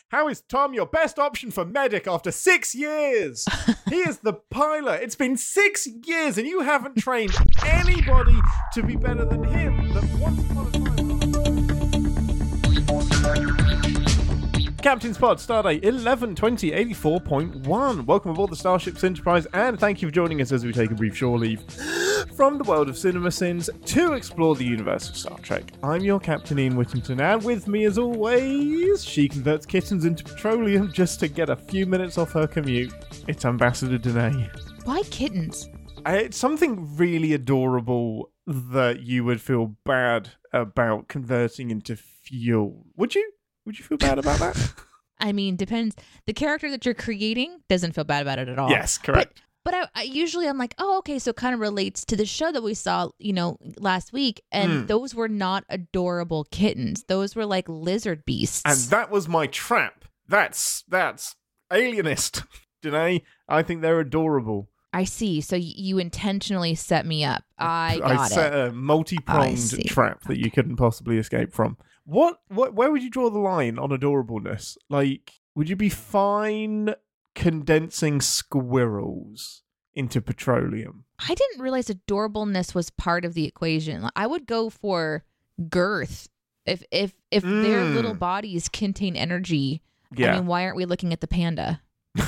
How is Tom your best option for medic after 6 years? He is the pilot. It's been 6 years and you haven't trained anybody to be better than him. That once upon a time... Captain's Pod, Stardate 11-20-84.1. Welcome aboard the Starships Enterprise, and thank you for joining us as we take a brief shore leave from the world of cinema sins to explore the universe of Star Trek. I'm your Captain Ian Whittington, and with me as always, she converts kittens into petroleum just to get a few minutes off her commute. It's Ambassador Danae. Why kittens? It's something really adorable that you would feel bad about converting into fuel. Would you? Would you feel bad about that? I mean, depends. The character that you're creating doesn't feel bad about it at all. Yes, correct. But I usually I'm like, oh, okay, so it kind of relates to the show that we saw, last week. And those were not adorable kittens. Those were like lizard beasts. And that was my trap. That's alienist. Danae, I think they're adorable. I see. So you intentionally set me up. I set a multi-pronged trap that you couldn't possibly escape from. Where would you draw the line on adorableness? Like, would you be fine condensing squirrels into petroleum? I didn't realize adorableness was part of the equation. I would go for girth. If their little bodies contain energy, yeah. I mean, why aren't we looking at the panda?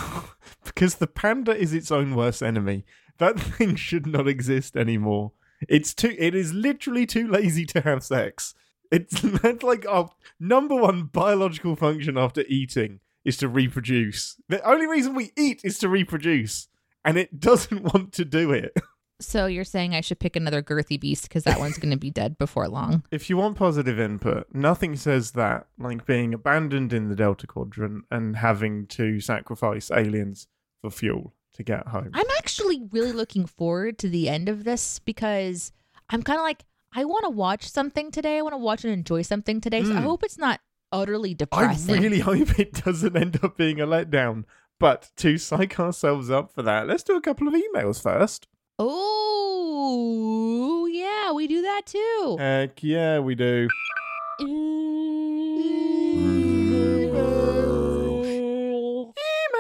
Because the panda is its own worst enemy. That thing should not exist anymore. It is literally too lazy to have sex. That's like our number one biological function after eating is to reproduce. The only reason we eat is to reproduce, and it doesn't want to do it. So you're saying I should pick another girthy beast because that one's going to be dead before long? If you want positive input, nothing says that like being abandoned in the Delta Quadrant and having to sacrifice aliens for fuel to get home. I'm actually really looking forward to the end of this because I'm kind of like, I want to watch something today. I want to watch and enjoy something today. So I hope it's not utterly depressing. I really hope it doesn't end up being a letdown. But to psych ourselves up for that, let's do a couple of emails first. Oh, yeah, we do that too. Heck yeah, we do. Emails.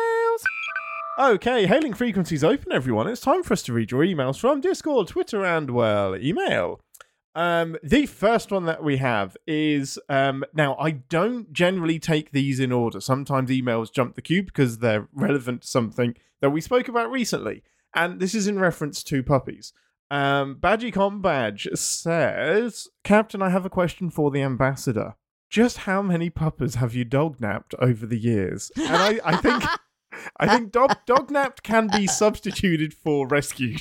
Okay, hailing frequencies open, everyone. It's time for us to read your emails from Discord, Twitter, and, well, email. The first one that we have is, now I don't generally take these in order. Sometimes emails jump the queue because they're relevant to something that we spoke about recently. And this is in reference to puppies. Badgie Badge says, Captain, I have a question for the ambassador. Just how many puppers have you dog-napped over the years? And I think dog-napped can be substituted for rescued.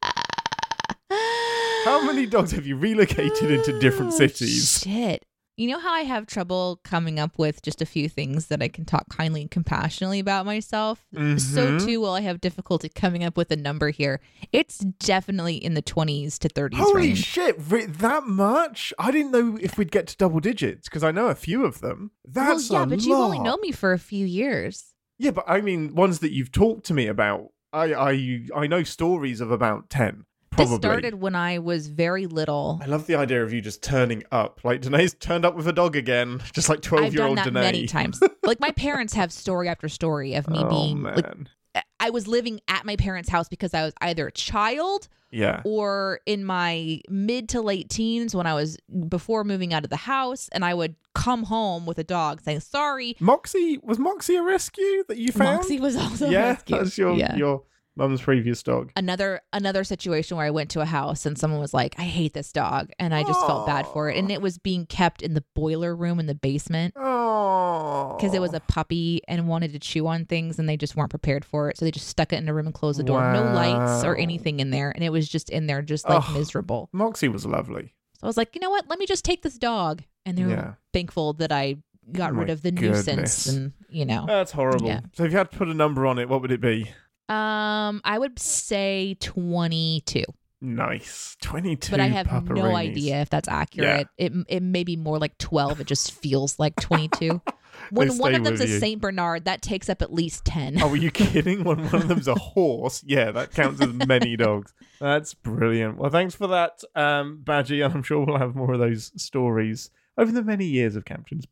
How many dogs have you relocated into different cities? Shit. You know how I have trouble coming up with just a few things that I can talk kindly and compassionately about myself? Mm-hmm. So too will I have difficulty coming up with a number here. It's definitely in the 20s to 30s Holy range. Shit, that much? I didn't know if we'd get to double digits because I know a few of them. That's a lot. But you've only known me for a few years. Yeah, but I mean, ones that you've talked to me about, I know stories of about 10. Probably. This started when I was very little. I love the idea of you just turning up. Like, Danae's turned up with a dog again. Just like 12-year-old Danae. I've done that many times. Like, my parents have story after story of me being... Man. Like, I was living at my parents' house because I was either a child or in my mid to late teens when I was before moving out of the house, and I would come home with a dog saying, sorry. Was Moxie a rescue that you found? Moxie was also a rescue. That's your mum's previous dog. Another situation where I went to a house and someone was like, I hate this dog. And I just felt bad for it. And it was being kept in the boiler room in the basement. Because it was a puppy and wanted to chew on things and they just weren't prepared for it. So they just stuck it in a room and closed the door. Wow. No lights or anything in there. And it was just in there just like miserable. Moxie was lovely. So I was like, you know what? Let me just take this dog. And they were thankful that I got rid of the nuisance. And, That's horrible. Yeah. So if you had to put a number on it, what would it be? I would say 22. Nice. 22. But I have no idea if that's accurate. Yeah. It may be more like 12. It just feels like 22. When one of them's a Saint Bernard, that takes up at least 10. Oh, are you kidding? When one of them's a horse, yeah, that counts as many dogs. That's brilliant. Well, thanks for that, Badgie. I'm sure we'll have more of those stories over the many years of Captain's Pod.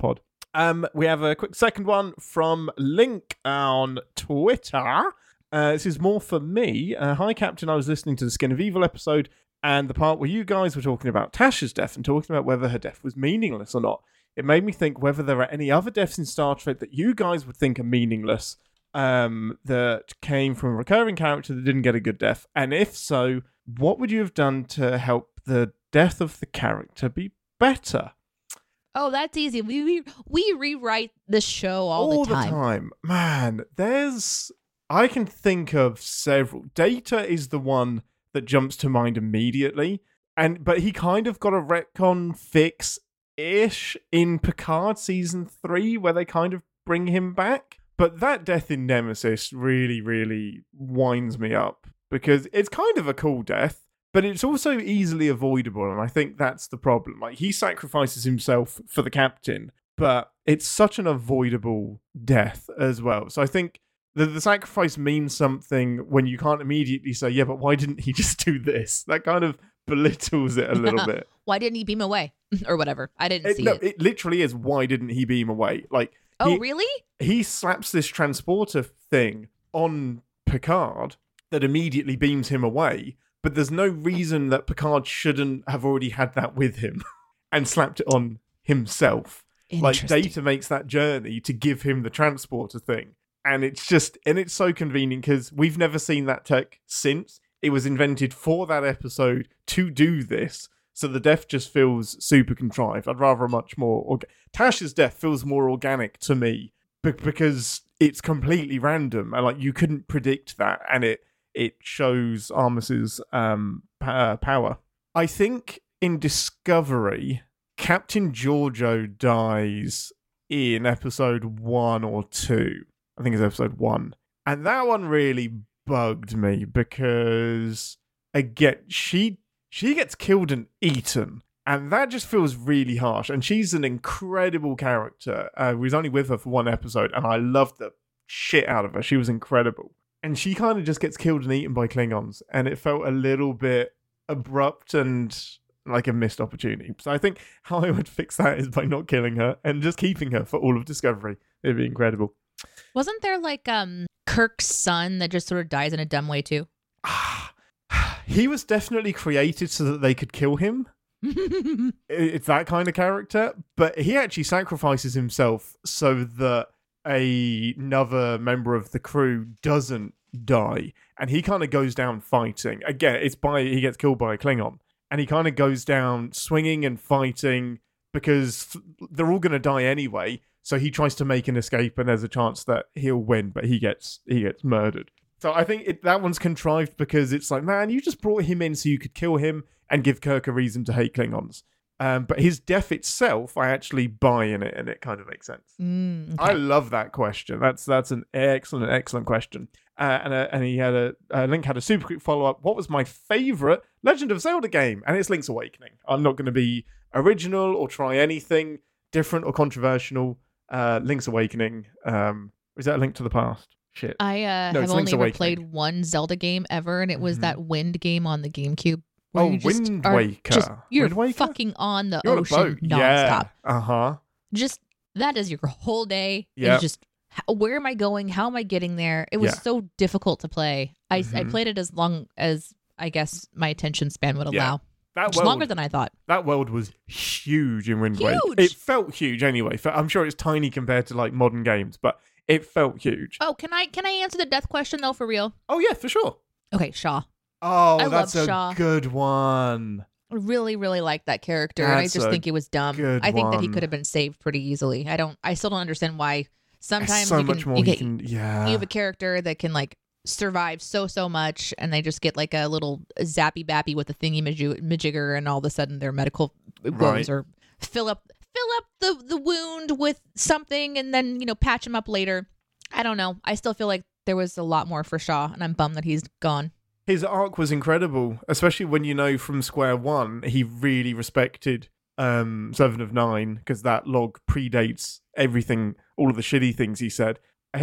We have a quick second one from Link on Twitter. This is more for me. Hi, Captain. I was listening to the Skin of Evil episode and the part where you guys were talking about Tasha's death and talking about whether her death was meaningless or not. It made me think whether there are any other deaths in Star Trek that you guys would think are meaningless, that came from a recurring character that didn't get a good death. And if so, what would you have done to help the death of the character be better? Oh, that's easy. We rewrite the show all the time. Man, I can think of several. Data is the one that jumps to mind immediately. But he kind of got a retcon fix-ish in Picard season 3 where they kind of bring him back. But that death in Nemesis really, really winds me up because it's kind of a cool death. But it's also easily avoidable, and I think that's the problem. Like, he sacrifices himself for the captain, but it's such an avoidable death as well. So I think the sacrifice means something when you can't immediately say, yeah, but why didn't he just do this? That kind of belittles it a little bit. Why didn't he beam away? Or whatever. I didn't see it. It literally is, why didn't he beam away? Like, really? He slaps this transporter thing on Picard that immediately beams him away. But there's no reason that Picard shouldn't have already had that with him and slapped it on himself. Like, Data makes that journey to give him the transporter thing. And it's so convenient because we've never seen that tech since. It was invented for that episode to do this. So the death just feels super contrived. I'd rather a much more... Tasha's death feels more organic to me because it's completely random. And like, you couldn't predict that. And it shows Armis's power. I think in Discovery, Captain Giorgio dies in episode 1 or 2. I think it's episode 1. And that one really bugged me because, again, she gets killed and eaten. And that just feels really harsh. And she's an incredible character. We was only with her for 1 episode, and I loved the shit out of her. She was incredible. And she kind of just gets killed and eaten by Klingons. And it felt a little bit abrupt and like a missed opportunity. So I think how I would fix that is by not killing her and just keeping her for all of Discovery. It'd be incredible. Wasn't there like Kirk's son that just sort of dies in a dumb way too? He was definitely created so that they could kill him. It's that kind of character. But he actually sacrifices himself so that another member of the crew doesn't die, and he kind of goes down fighting. Again, he gets killed by a Klingon, and he kind of goes down swinging and fighting because they're all going to die anyway. So he tries to make an escape, and there's a chance that he'll win, but he gets murdered. So I think that one's contrived because it's like, man, you just brought him in so you could kill him and give Kirk a reason to hate Klingons. But his death itself, I actually buy in it, and it kind of makes sense. Okay. I love that question. That's an excellent question. And he had Link had a super quick follow up. What was my favorite Legend of Zelda game? And it's Link's Awakening. I'm not going to be original or try anything different or controversial. Link's Awakening. Is that A Link to the Past? Shit. I have only ever played one Zelda game ever, and it was that Wind game on the GameCube. Wind Waker. You're Wind Waker? fucking on the You're ocean nonstop. Yeah. Just that is your whole day. Yep. It's just, where am I going? How am I getting there? It was so difficult to play. I played it as long as I guess my attention span would allow. It's longer than I thought. That world was huge in Wind Waker. It felt huge anyway. I'm sure it's tiny compared to like modern games, but it felt huge. Oh, can I answer the death question though for real? Oh yeah, for sure. Okay, Shaw. Oh, that's a good one. I really, really like that character, and I just think it was dumb. I think that he could have been saved pretty easily. I still don't understand why. Sometimes you have a character that can like survive so much, and they just get like a little zappy bappy with a thingy majigger, and all of a sudden their medical wounds or fill up the wound with something, and then patch him up later. I don't know. I still feel like there was a lot more for Shaw, and I'm bummed that he's gone. His arc was incredible, especially when from square one he really respected Seven of Nine, because that log predates everything, all of the shitty things he said.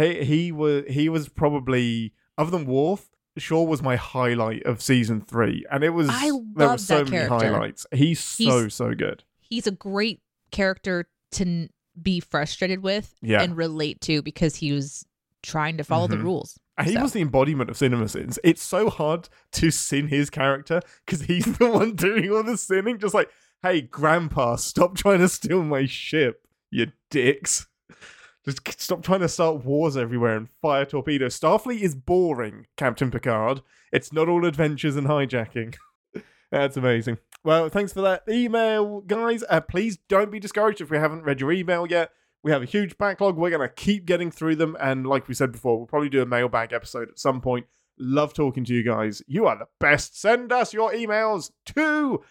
He was probably, other than Worf, Shaw was my highlight of season 3, and there were so many highlights. He's so good. He's a great character to be frustrated with Yeah. and relate to because he was trying to follow the rules. And he was the embodiment of CinemaSins. It's so hard to sin his character because he's the one doing all the sinning. Just like, hey, Grandpa, stop trying to steal my ship, you dicks. Just stop trying to start wars everywhere and fire torpedoes. Starfleet is boring, Captain Picard. It's not all adventures and hijacking. That's amazing. Well, thanks for that email, guys. Please don't be discouraged if we haven't read your email yet. We have a huge backlog. We're going to keep getting through them. And like we said before, we'll probably do a mailbag episode at some point. Love talking to you guys. You are the best. Send us your emails to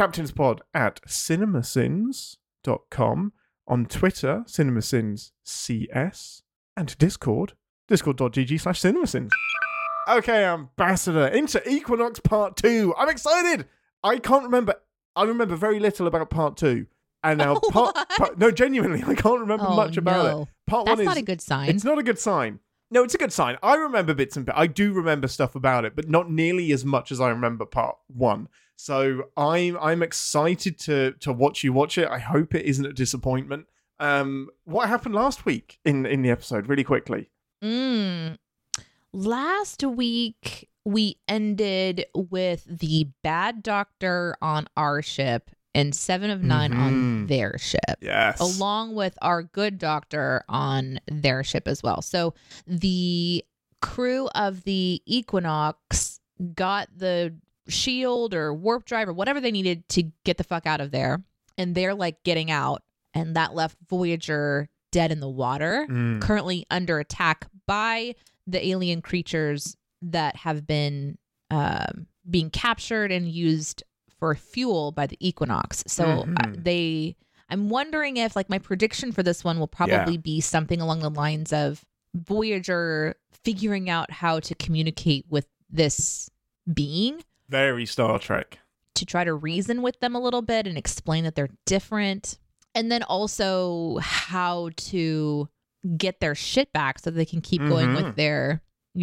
captainspod@cinemasins.com, on Twitter, CinemaSinsCS, and Discord, discord.gg/cinemasins. Okay, Ambassador, into Equinox Part 2. I'm excited. I remember very little about Part 2. And now no, genuinely, I can't remember much about it. Part 1 is not a good sign. It's not a good sign. No, it's a good sign. I remember bits and bits. I do remember stuff about it, but not nearly as much as I remember Part 1. So I'm excited to watch you watch it. I hope it isn't a disappointment. What happened last week in the episode, really quickly? Last week we ended with the bad doctor on our ship and 7 of 9 on their ship. Yes. Along with our good doctor on their ship as well. So the crew of the Equinox got the shield or warp drive or whatever they needed to get the fuck out of there. And they're like getting out. And that left Voyager dead in the water, currently under attack by the alien creatures that have been being captured and used for fuel by the Equinox. So I'm wondering if, like, my prediction for this one will probably be something along the lines of Voyager figuring out how to communicate with this being. Very Star Trek. To try to reason with them a little bit and explain that they're different. And then also how to get their shit back so they can keep going with their,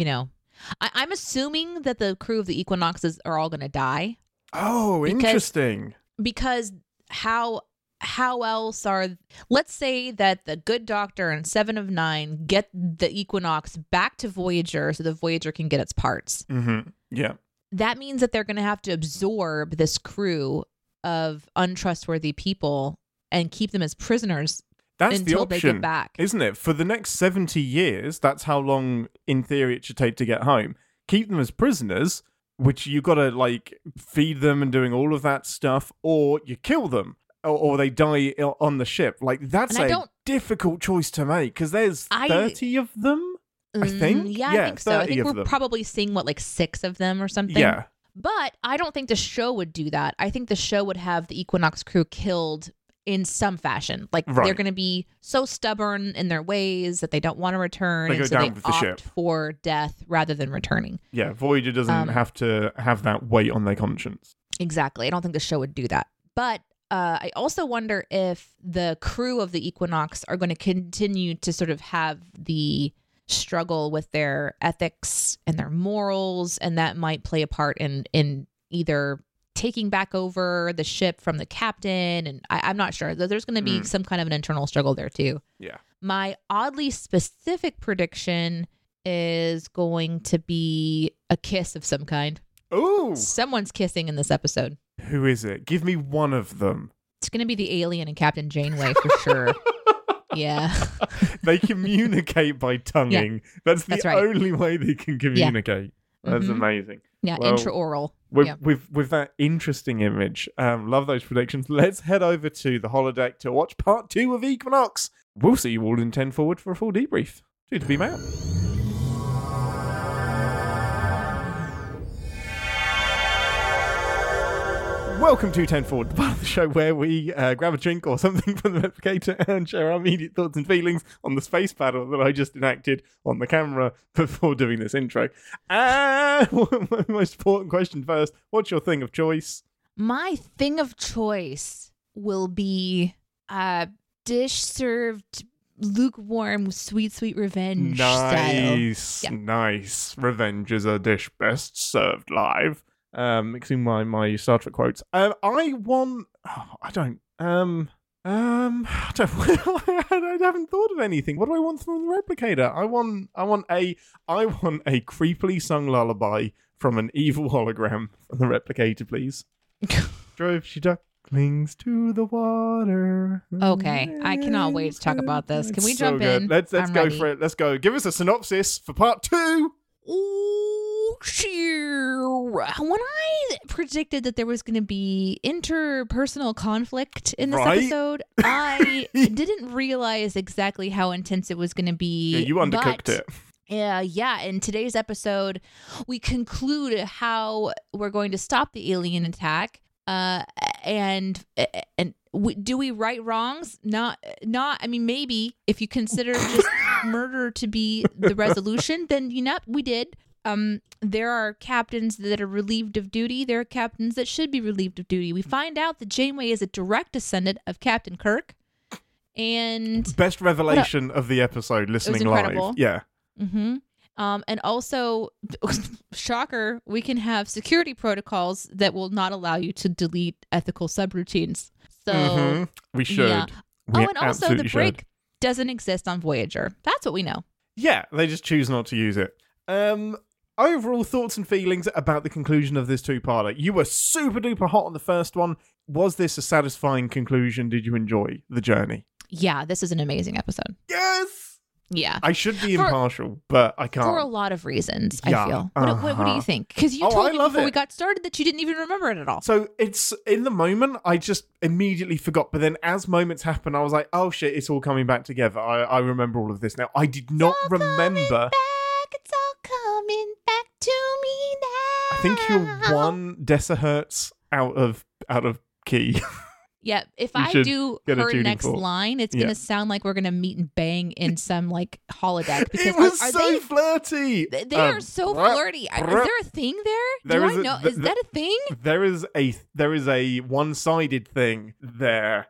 I'm assuming that the crew of the Equinoxes are all going to die. Oh, interesting. Because how else let's say that the good doctor and 7 of 9 get the Equinox back to Voyager so the Voyager can get its parts. Yeah. That means that they're going to have to absorb this crew of untrustworthy people and keep them as prisoners until they get back. Isn't it? For the next 70 years, that's how long, in theory, it should take to get home. Keep them as prisoners, which you got to, like, feed them and doing all of that stuff, or you kill them, or they die on the ship. Like, that's a difficult choice to make, because there's 30 of them, I think. Yeah, I think so. I think we're probably seeing, 6 of them or something? Yeah. But I don't think the show would do that. I think the show would have the Equinox crew killed in some fashion. Like, they're going to be so stubborn in their ways that they don't want to return. They go down with the ship. Opt for death rather than returning. Yeah, Voyager doesn't have to have that weight on their conscience. Exactly. I don't think the show would do that. But I also wonder if the crew of the Equinox are going to continue to sort of have the struggle with their ethics and their morals, and that might play a part in either taking back over the ship from the captain, and I'm not sure. There's going to be some kind of an internal struggle there too. Yeah. My oddly specific prediction is going to be a kiss of some kind. Ooh. Someone's kissing in this episode. Who is it? Give me one of them. It's going to be the alien and Captain Janeway for sure. Yeah. They communicate by tonguing. Yeah. That's right. Only way they can communicate. Yeah. That's amazing. Yeah, well, intraoral. With that interesting image, love those predictions. Let's head over to the holodeck to watch part 2 of Equinox. We'll see you all in 10 Forward for a full debrief. Due to be out. Welcome to 10 Forward, the part of the show where we grab a drink or something from the replicator and share our immediate thoughts and feelings on the space battle that I just enacted on the camera before doing this intro. My most important question first, what's your thing of choice? My thing of choice will be a dish served lukewarm, sweet revenge style. Nice. Revenge is a dish best served live. Mixing my Star Trek quotes. I I haven't thought of anything. What do I want from the replicator? I want a creepily sung lullaby from an evil hologram from the replicator, please. Drove she ducklings to the water. Okay, I cannot wait to talk about this. Can we It's so jump good. in? Let's I'm go ready. for it. Let's go. Give us a synopsis for part 2. Ooh, cheer. When I predicted that there was going to be interpersonal conflict in this Right? episode, I didn't realize exactly how intense it was going to be. Yeah, you undercooked but, it. Yeah, in today's episode, we conclude how we're going to stop the alien attack. Do we right wrongs? Not. I mean, maybe if you consider just murder to be the resolution, then we did. There are captains that are relieved of duty. There are captains that should be relieved of duty. We find out that Janeway is a direct descendant of Captain Kirk, and Best revelation of the episode. Listening live. incredible. Yeah. mm-hmm. And also, shocker, we can have security protocols that will not allow you to delete ethical subroutines. So We should. yeah. We And also the absolutely break should. doesn't exist on Voyager. That's what we know. Yeah, they just choose not to use it. Overall thoughts and feelings about the conclusion of this 2-parter. You were super duper hot on the first one. Was this a satisfying conclusion? Did you enjoy the journey? Yeah, this is an amazing episode. Yes! Yeah. I should be impartial, but I can't. For a lot of reasons, Yeah, I feel. What do you uh-huh. think? Because you Oh, told I me love before it. we got started that you didn't even remember it at all. So it's in the moment, I just immediately forgot. But then as moments happen, I was like, oh shit, it's all coming back together. I remember all of this now. I did not remember. It's all coming back to me now. I think you're 1 decihertz out of key. Yeah, if You I should do get a her tuning next fork. line, it's Yeah. gonna sound like we're gonna meet and bang in some like holodeck. Because It was are so they? flirty. They are so flirty. Is there a thing there? There Do is I a- know? th- Is that a thing? There is a one-sided thing there.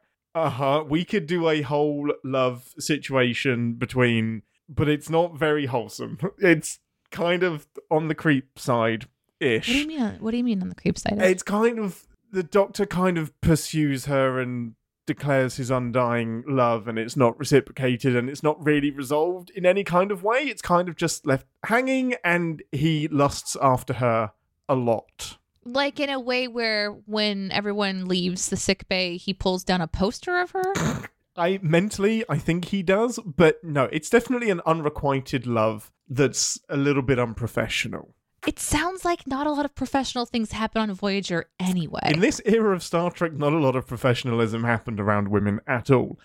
We could do a whole love situation between, but it's not very wholesome. It's kind of on the creep side ish. What do you mean? What do you mean on the creep side? It's kind of the Doctor kind of pursues her and declares his undying love, and it's not reciprocated, and it's not really resolved in any kind of way. It's kind of just left hanging, and he lusts after her a lot. Like in a way where when everyone leaves the sick bay, he pulls down a poster of her. I think he does, but no, it's definitely an unrequited love that's a little bit unprofessional. It sounds like not a lot of professional things happen on Voyager anyway. In this era of Star Trek, not a lot of professionalism happened around women at all.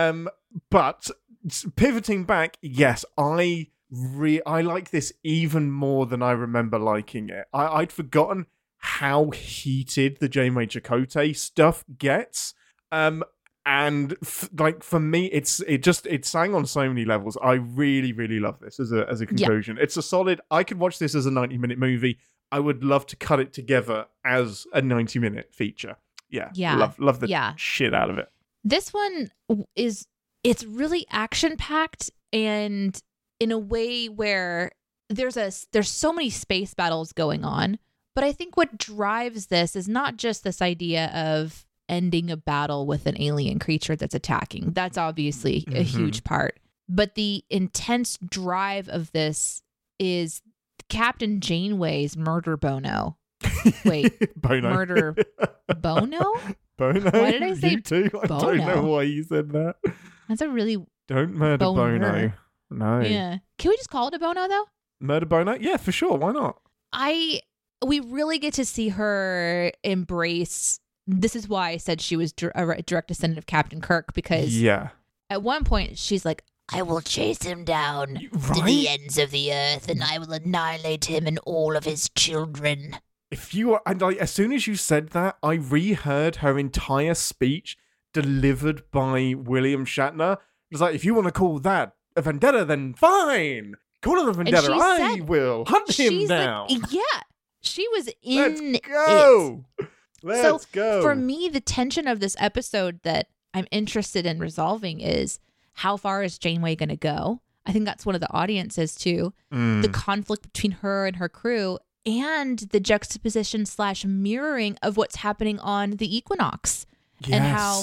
But pivoting back, yes, I like this even more than I remember liking it. I'd forgotten how heated the Janeway Chakotay stuff gets. And for me, it sang on so many levels. I really, really love this as a conclusion. Yeah. It's a solid. I could watch this as a 90-minute movie. I would love to cut it together as a 90-minute feature. Yeah. Love the shit out of it. This one it's really action packed, and in a way where there's so many space battles going on. But I think what drives this is not just this idea of ending a battle with an alien creature that's attacking. That's obviously a huge part. But the intense drive of this is Captain Janeway's murder bono. Wait, Bono. Murder Bono? Bono? Why did I say you too? I Bono? don't know why you said that. That's a really Don't murder Boner. Bono. No. Yeah. Can we just call it a Bono though? Murder Bono? Yeah, for sure. Why not? We really get to see her embrace. This is why I said she was a direct descendant of Captain Kirk, because at one point she's like, I will chase him down to the ends of the earth, and I will annihilate him and all of his children. As soon as you said that, I reheard her entire speech delivered by William Shatner. It was like, if you want to call that a vendetta, then fine. Call it a vendetta. I will hunt him down. Like, yeah. She was in Let's go. Let's go. For me, the tension of this episode that I'm interested in resolving is, how far is Janeway going to go? I think that's one of the audiences too. The conflict between her and her crew, and the juxtaposition / mirroring of what's happening on the Equinox. Yes. And how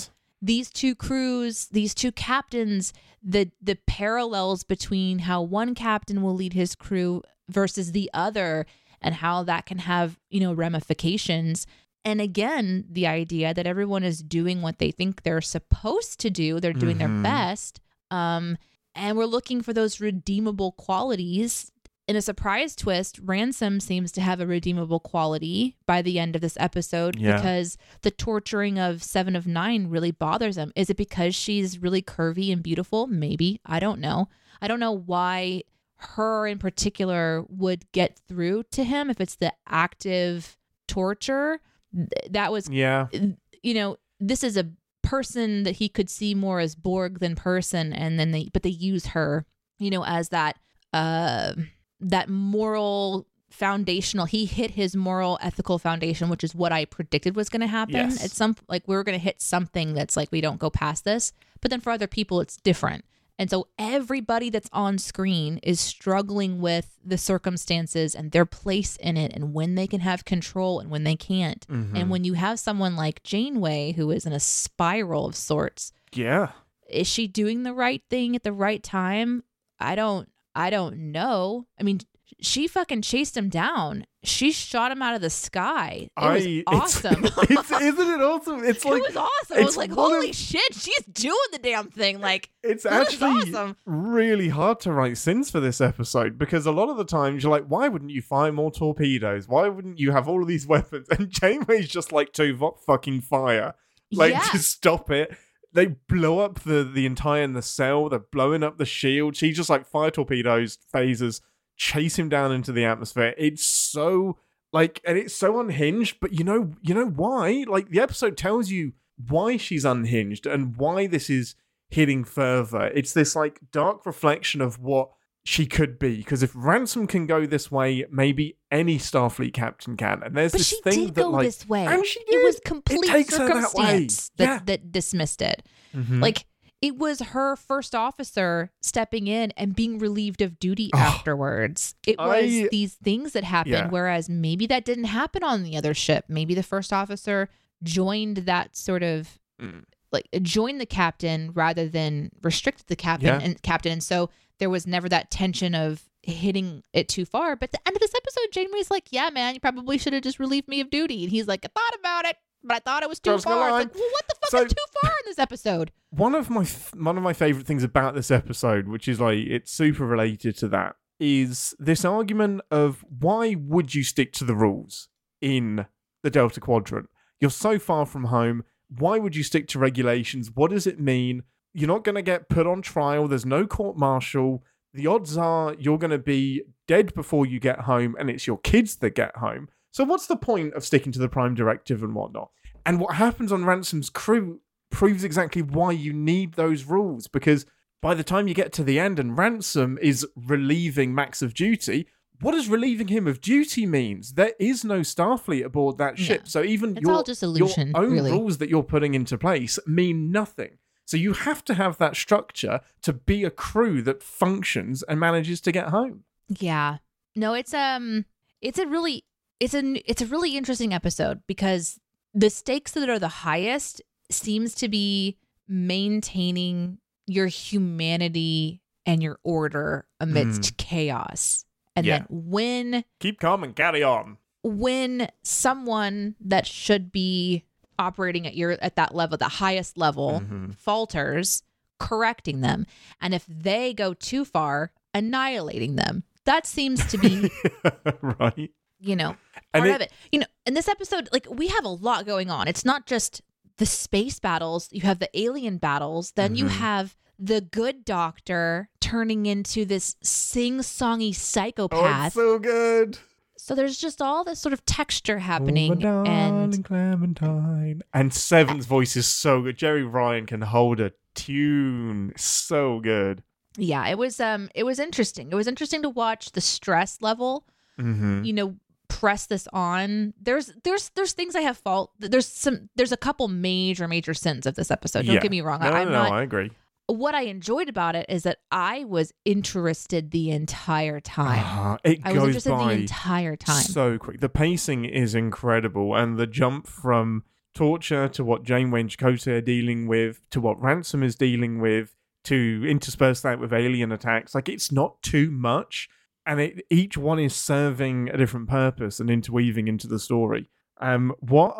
these two crews, these two captains, the parallels between how one captain will lead his crew versus the other, and how that can have, ramifications. And again, the idea that everyone is doing what they think they're supposed to do. They're doing their best. And we're looking for those redeemable qualities. In a surprise twist, Ransom seems to have a redeemable quality by the end of this episode because the torturing of 7 of 9 really bothers him. Is it because she's really curvy and beautiful? Maybe. I don't know. I don't know why her in particular would get through to him if it's the active torture. That was, this is a person that he could see more as Borg than person. And then they use her, as that moral foundational. He hit his moral ethical foundation, which is what I predicted was going to happen. Yes. It's we were going to hit something that's like, we don't go past this, but then for other people, it's different. And so everybody that's on screen is struggling with the circumstances and their place in it, and when they can have control and when they can't. And when you have someone like Janeway, who is in a spiral of sorts, is she doing the right thing at the right time? I don't know. I mean, she fucking chased him down. She shot him out of the sky. It was awesome. Isn't it awesome? It was awesome. I was like, holy shit, she's doing the damn thing. Like, it's actually awesome. Really hard to write sins for this episode, because a lot of the times you're like, why wouldn't you fire more torpedoes? Why wouldn't you have all of these weapons? And Janeway's just like, to fucking fire. To stop it. They blow up the entire nacelle. They're blowing up the shield. She just like fire torpedoes, phasers, chase him down into the atmosphere. It's so and it's so unhinged, but you know why? Like, the episode tells you why she's unhinged and why this is hitting further. It's this like dark reflection of what she could be, because if Ransom can go this way, maybe any Starfleet captain can. And there's this thing she did go this way. And she did. It was complete circumstance that dismissed it. Like, it was her first officer stepping in and being relieved of duty afterwards. It was these things that happened, whereas maybe that didn't happen on the other ship. Maybe the first officer joined that sort of joined the captain rather than restricted the captain. And so there was never that tension of hitting it too far. But at the end of this episode, Janeway's like, yeah, man, you probably should have just relieved me of duty. And he's like, I thought about it, but I thought it was too far. It's like, well, what the fuck is too far in this episode? One of my favorite things about this episode, which is like, it's super related to that, is this argument of why would you stick to the rules in the Delta Quadrant? You're so far from home. Why would you stick to regulations? What does it mean? You're not going to get put on trial. There's no court-martial. The odds are you're going to be dead before you get home, and it's your kids that get home. So what's the point of sticking to the Prime Directive and whatnot? And what happens on Ransom's crew proves exactly why you need those rules, because by the time you get to the end and Ransom is relieving Max of duty, what does relieving him of duty means? There is no Starfleet aboard that ship. So even all just illusion, your own really. Rules that you're putting into place mean nothing. So you have to have that structure to be a crew that functions and manages to get home. Yeah. No, it's a really interesting episode, because the stakes that are the highest seems to be maintaining your humanity and your order amidst chaos. And then when... Keep calm and carry on. When someone that should be operating at that level, the highest level, falters, correcting them. And if they go too far, annihilating them. That seems to be... right. Part of it. In this episode, like, we have a lot going on. It's not just the space battles. You have the alien battles. Then you have the good doctor turning into this sing-songy psychopath. Oh, it's so good. So there's just all this sort of texture happening. And Clementine. And Seven's voice is so good. Jerry Ryan can hold a tune. So good. Yeah, it was interesting. It was interesting to watch the stress level. Press this on. There's things I have fault. There's a couple major sins of this episode. Don't get me wrong. I agree. What I enjoyed about it is that I was interested the entire time. I was interested the entire time. So quick. The pacing is incredible, and the jump from torture, to what Janeway and Chakotay are dealing with, to what Ransom is dealing with, to intersperse that with alien attacks. Like, it's not too much, and each one is serving a different purpose and interweaving into the story. When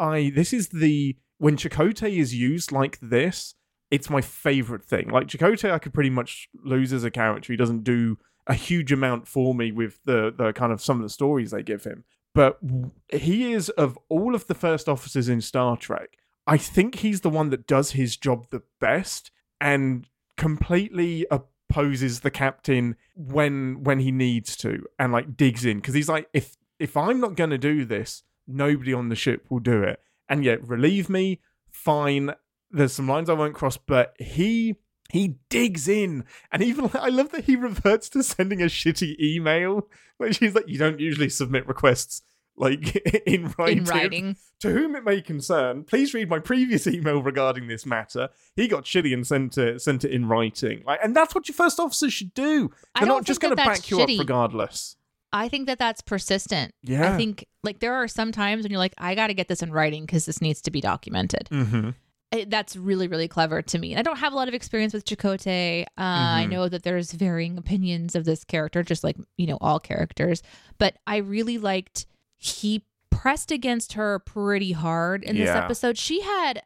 Chakotay is used like this, it's my favorite thing. Like, Chakotay, I could pretty much lose as a character. He doesn't do a huge amount for me with the kind of some of the stories they give him. But he is, of all of the first officers in Star Trek, I think he's the one that does his job the best and completely opposes the captain when he needs to, and like digs in. Because he's like, if I'm not going to do this, nobody on the ship will do it. And yet, relieve me, fine. There's some lines I won't cross, but he digs in. And even, I love that he reverts to sending a shitty email, where she's like, you don't usually submit requests like in writing. To whom it may concern, please read my previous email regarding this matter. He got shitty and sent it in writing. Like, and that's what your first officer should do. They're not just going to back you up regardless. I think that's persistent. Yeah. I think, like, there are some times when you're like, I got to get this in writing because this needs to be documented. Mm-hmm. That's really, really clever to me. And I don't have a lot of experience with Chakotay. I know that there's varying opinions of this character, just like, all characters. But I really liked he pressed against her pretty hard in this episode. She had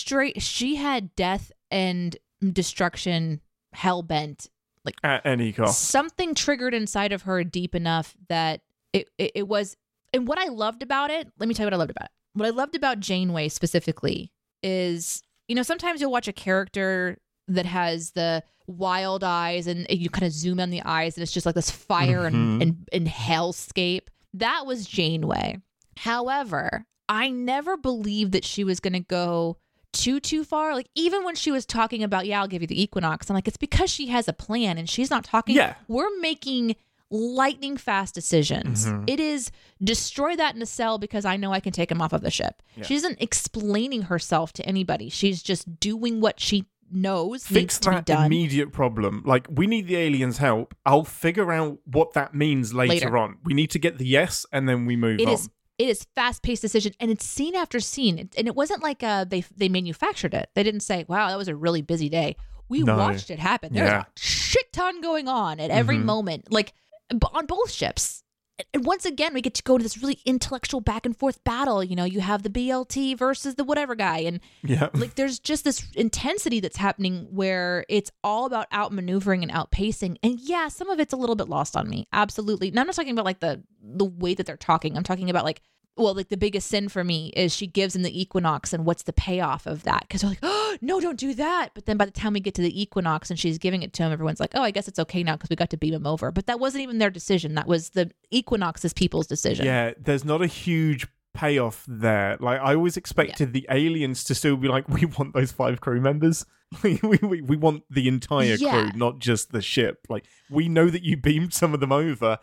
death and destruction hell-bent. Like, at any cost. Something triggered inside of her deep enough that it was. And what I loved about it, let me tell you what I loved about it. What I loved about Janeway specifically is, sometimes you'll watch a character that has the wild eyes and you kind of zoom on the eyes and it's just like this fire and hellscape. That was Janeway. However, I never believed that she was going to go too far. Like, even when she was talking about, I'll give you the Equinox, I'm like, it's because she has a plan and she's not talking. Yeah. We're making lightning fast decisions. It is destroy that in a cell because I know I can take him off of the ship. Yeah. She isn't explaining herself to anybody. She's just doing what she knows needs to be done. Fix that immediate problem. Like, we need the aliens' help. I'll figure out what that means later on. We need to get the yes, and then we move on. It is fast-paced decision, and it's scene after scene. And it wasn't like they manufactured it. They didn't say, wow, that was a really busy day. We watched it happen. There's a shit ton going on at every moment. Like, on both ships. And once again, we get to go to this really intellectual back and forth battle. You have the BLT versus the whatever guy. And like, there's just this intensity that's happening where it's all about outmaneuvering and outpacing. And some of it's a little bit lost on me. Absolutely. And I'm not talking about like the way that they're talking. I'm talking about like the biggest sin for me is she gives him the Equinox and what's the payoff of that? Because they're like, oh, no, don't do that. But then by the time we get to the Equinox and she's giving it to him, everyone's like, oh, I guess it's okay now because we got to beam him over. But that wasn't even their decision. That was the Equinox's people's decision. Yeah, there's not a huge payoff there. Like, I always expected the aliens to still be like, we want those 5 crew members. we want the entire crew, not just the ship. Like, we know that you beamed some of them over.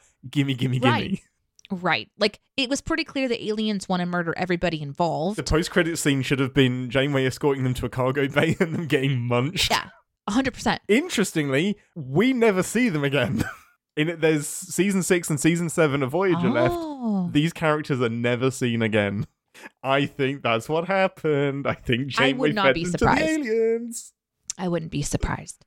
Gimme. Right. Like, it was pretty clear the aliens want to murder everybody involved. The post-credit scene should have been Janeway escorting them to a cargo bay and them getting munched. Yeah, 100%. Interestingly, we never see them again. There's season 6 and season 7 of Voyager left. These characters are never seen again. I think that's what happened. I think Janeway fed them to the aliens. I wouldn't be surprised.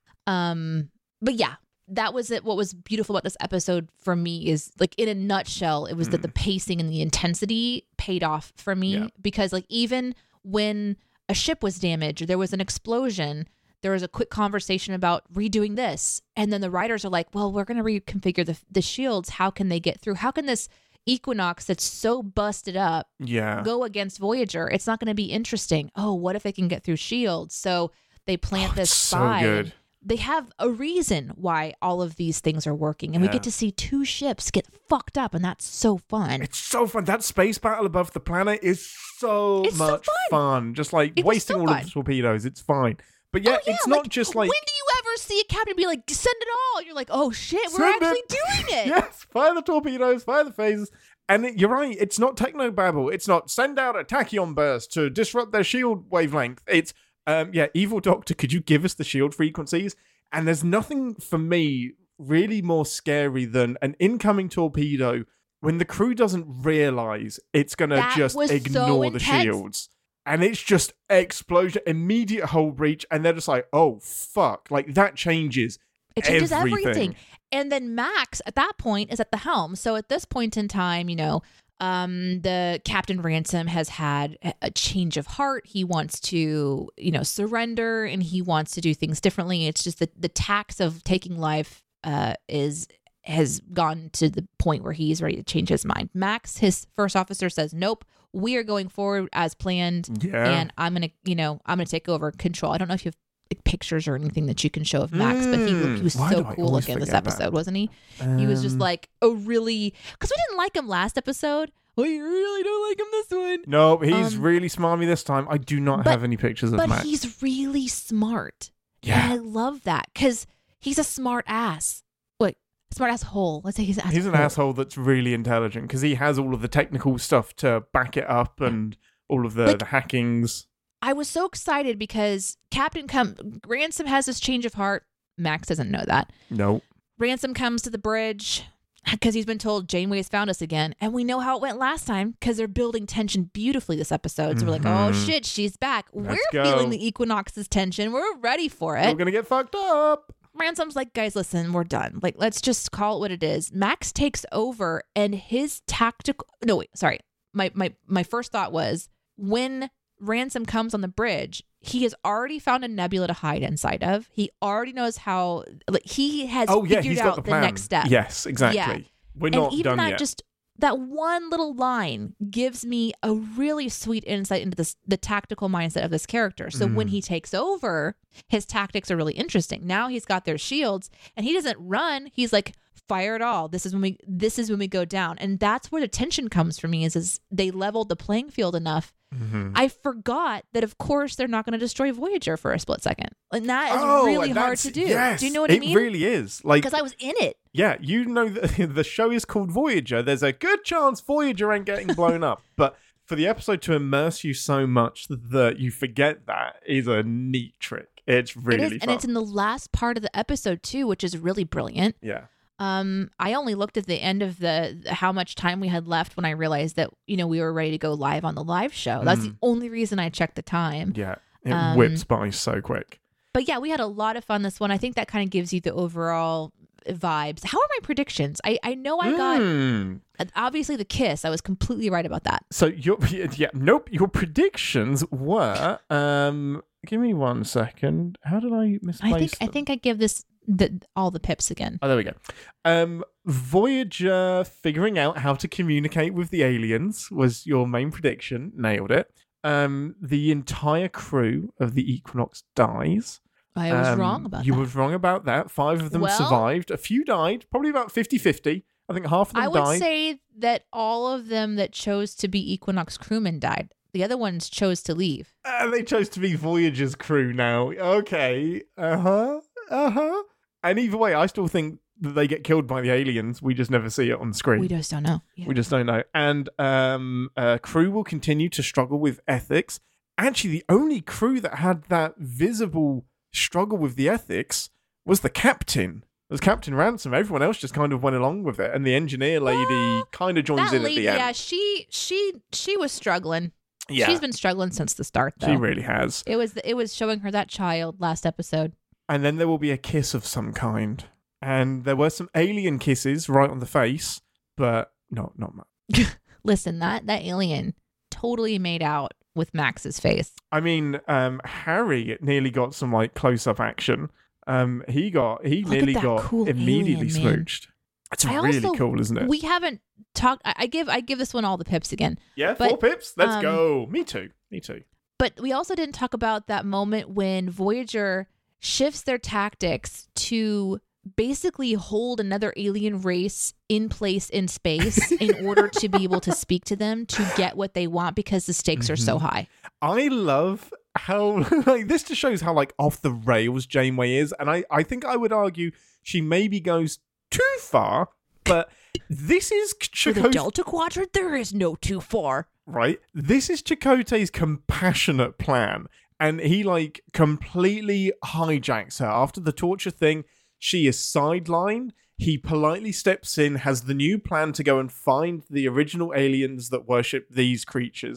But yeah. That was it. What was beautiful about this episode for me is, like, in a nutshell, it was that the pacing and the intensity paid off for me because, like, even when a ship was damaged or there was an explosion, there was a quick conversation about redoing this. And then the writers are like, well, we're going to reconfigure the shields. How can they get through? How can this Equinox that's so busted up go against Voyager? It's not going to be interesting. Oh, what if they can get through shields? So they plant this spy. So good. They have a reason why all of these things are working. And we get to see 2 ships get fucked up. And that's so fun. It's so fun. That space battle above the planet is so much fun. Just like wasting all of the torpedoes. It's fine. But it's not just like... When do you ever see a captain be like, send it all? And you're like, oh shit, we're actually doing it. Yes, fire the torpedoes, fire the phasers. And you're right, it's not technobabble. It's not send out a tachyon burst to disrupt their shield wavelength. It's... Evil Doctor, could you give us the shield frequencies? And there's nothing for me really more scary than an incoming torpedo when the crew doesn't realize it's going to just ignore the shields. and it's just explosion, immediate hull breach, and they're just like, oh, fuck. Like, that changes It changes everything. And then Max, at that point, is at the helm. So at this point in time, the Captain Ransom has had a change of heart. He wants to, surrender, and he wants to do things differently. It's just that the tax of taking life has gone to the point where he's ready to change his mind. Max, his first officer, says, nope, we are going forward as planned. Yeah. And I'm going to take over control. I don't know if you have pictures or anything that you can show of Max, but he was so cool looking this episode, wasn't he? He was just like because we didn't like him last episode. Well, you really don't like him this one. No, he's really smarmy this time. I do not have any pictures of Max. But he's really smart. Yeah. And I love that because he's a smart ass. Smart asshole. Let's say he's an asshole. He's an asshole that's really intelligent because he has all of the technical stuff to back it up and all of the hackings. I was so excited because Ransom has this change of heart. Max doesn't know that. No. Ransom comes to the bridge because he's been told Janeway's found us again. And we know how it went last time because they're building tension beautifully this episode. So we're like, oh shit, she's back. We're feeling the Equinox's tension. We're ready for it. We're going to get fucked up. Ransom's like, guys, listen, we're done. Like, let's just call it what it is. Max takes over and his tactical... No, wait, sorry. My first thought was when Ransom comes on the bridge, he has already found a nebula to hide inside of. He already knows how... Like, he has figured out the next step. Yes, exactly. Yeah. We're not done yet. And even that one little line gives me a really sweet insight into the tactical mindset of this character. So when he takes over, his tactics are really interesting. Now he's got their shields and he doesn't run. He's like, fire it all. This is when we go down. And that's where the tension comes for me is they leveled the playing field enough. I forgot that, of course, they're not going to destroy Voyager for a split second. And that is really hard to do. Yes, do you know what I mean? It really is. Because I was in it. Yeah, the show is called Voyager. There's a good chance Voyager ain't getting blown up. But for the episode to immerse you so much that you forget that is a neat trick. It's really fun. And it's in the last part of the episode, too, which is really brilliant. Yeah. I only looked at the end of how much time we had left when I realized that, we were ready to go live on the live show. That's the only reason I checked the time. Yeah. It whips by so quick. But yeah, we had a lot of fun this one. I think that kind of gives you the overall vibes. How are my predictions? I know I got obviously the kiss. I was completely right about that. So your predictions were give me 1 second. How did I misplace them? I think I give this all the pips again. Oh, there we go. Voyager figuring out how to communicate with the aliens was your main prediction. Nailed it. The entire crew of the Equinox dies. I was wrong about that. You were wrong about that. 5 of them survived. A few died. Probably about 50-50. I think half of them died. I would say that all of them that chose to be Equinox crewmen died. The other ones chose to leave. They chose to be Voyager's crew now. Okay. And either way, I still think that they get killed by the aliens. We just never see it on screen. We just don't know. Yeah. We just don't know. And crew will continue to struggle with ethics. Actually, the only crew that had that visible struggle with the ethics was the captain. It was Captain Ransom. Everyone else just kind of went along with it. And the engineer lady kind of joins in at the end. Yeah, she was struggling. Yeah. She's been struggling since the start, though. She really has. It was showing her that child last episode. And then there will be a kiss of some kind. And there were some alien kisses right on the face, but not much. Listen, that alien totally made out with Max's face. I mean, Harry nearly got some close-up action. He nearly got cool immediately smooched. It's really cool, isn't it? We haven't talked. I give this one all the pips again. Yeah, 4 pips. Let's go. Me too. But we also didn't talk about that moment when Voyager shifts their tactics to basically hold another alien race in place in space in order to be able to speak to them to get what they want because the stakes are so high. I love how this just shows how off the rails Janeway is, and I think I would argue she maybe goes too far, but this is Chakotay. For the Delta Quadrant, there is no too far. Right? This is Chakotay's compassionate plan. And he completely hijacks her. After the torture thing, she is sidelined. He politely steps in, has the new plan to go and find the original aliens that worship these creatures.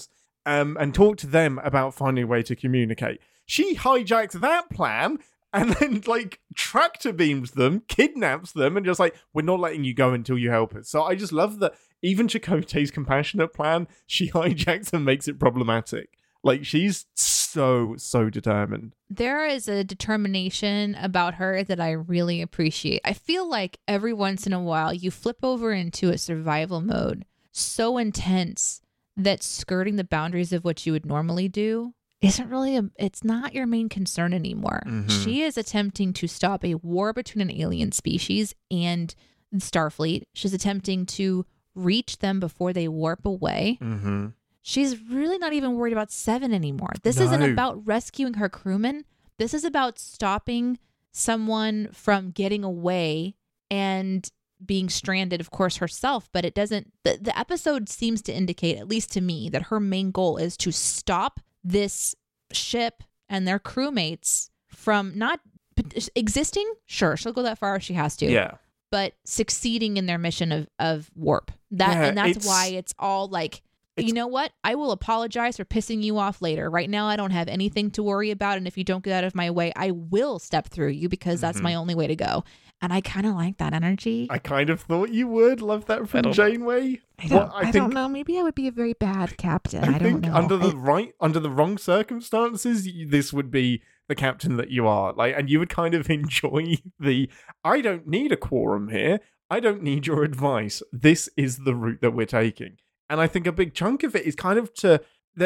and talk to them about finding a way to communicate. She hijacks that plan and then, like, tractor beams them, kidnaps them, and just like, we're not letting you go until you help us. So I just love that even Chakotay's compassionate plan, she hijacks and makes it problematic. Like, she's so determined. There is a determination about her that I really appreciate. I feel like every once in a while you flip over into a survival mode so intense that skirting the boundaries of what you would normally do isn't really it's not your main concern anymore. Mm-hmm. She is attempting to stop a war between an alien species and Starfleet. She's attempting to reach them before they warp away. Mm-hmm. She's really not even worried about Seven anymore. This isn't about rescuing her crewmen. This is about stopping someone from getting away and being stranded, of course, herself. But it doesn't, the episode seems to indicate, at least to me, that her main goal is to stop this ship and their crewmates from not existing. Sure, she'll go that far if she has to. Yeah. But succeeding in their mission of warp. And that's why it's all like, you know what? I will apologize for pissing you off later. Right now, I don't have anything to worry about. And if you don't get out of my way, I will step through you because that's my only way to go. And I kind of like that energy. I kind of thought you would love that from Janeway. I don't know. Maybe I would be a very bad captain. I don't know. Under the wrong circumstances, this would be the captain that you are. Like, and you would kind of enjoy I don't need a quorum here. I don't need your advice. This is the route that we're taking. And I think a big chunk of it is kind of to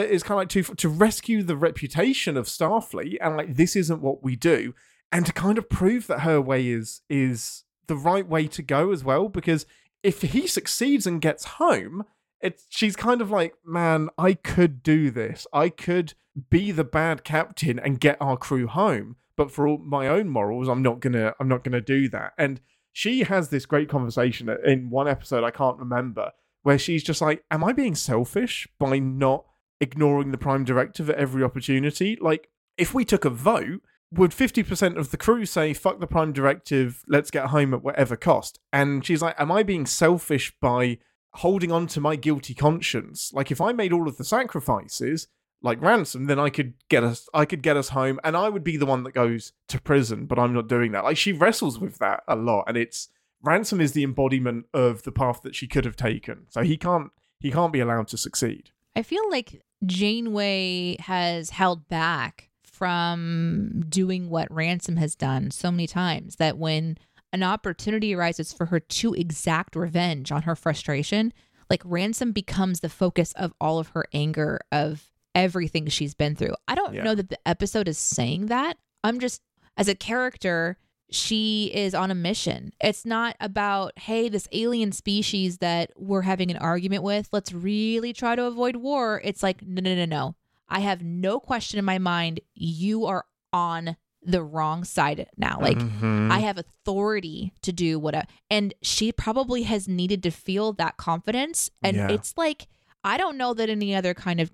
rescue the reputation of Starfleet, and like, this isn't what we do, and to kind of prove that her way is the right way to go as well. Because if he succeeds and gets home, she's kind of like, man, I could do this. I could be the bad captain and get our crew home, but for all my own morals, I'm not gonna do that. And she has this great conversation in one episode, I can't remember, where she's just like, am I being selfish by not ignoring the Prime Directive at every opportunity? Like, if we took a vote, would 50% of the crew say, fuck the Prime Directive, let's get home at whatever cost? And she's like, am I being selfish by holding on to my guilty conscience? Like, if I made all of the sacrifices, like Ransom, then I could get us home, and I would be the one that goes to prison, but I'm not doing that. Like, she wrestles with that a lot, and Ransom is the embodiment of the path that she could have taken. So he can't be allowed to succeed. I feel like Janeway has held back from doing what Ransom has done so many times, that when an opportunity arises for her to exact revenge on her frustration, like, Ransom becomes the focus of all of her anger, of everything she's been through. I don't know that the episode is saying that. I'm just, as a character, she is on a mission. It's not about, hey, this alien species that we're having an argument with, let's really try to avoid war. It's like, no. I have no question in my mind. You are on the wrong side now. Like, I have authority to do whatever. And she probably has needed to feel that confidence. And it's like, I don't know that any other kind of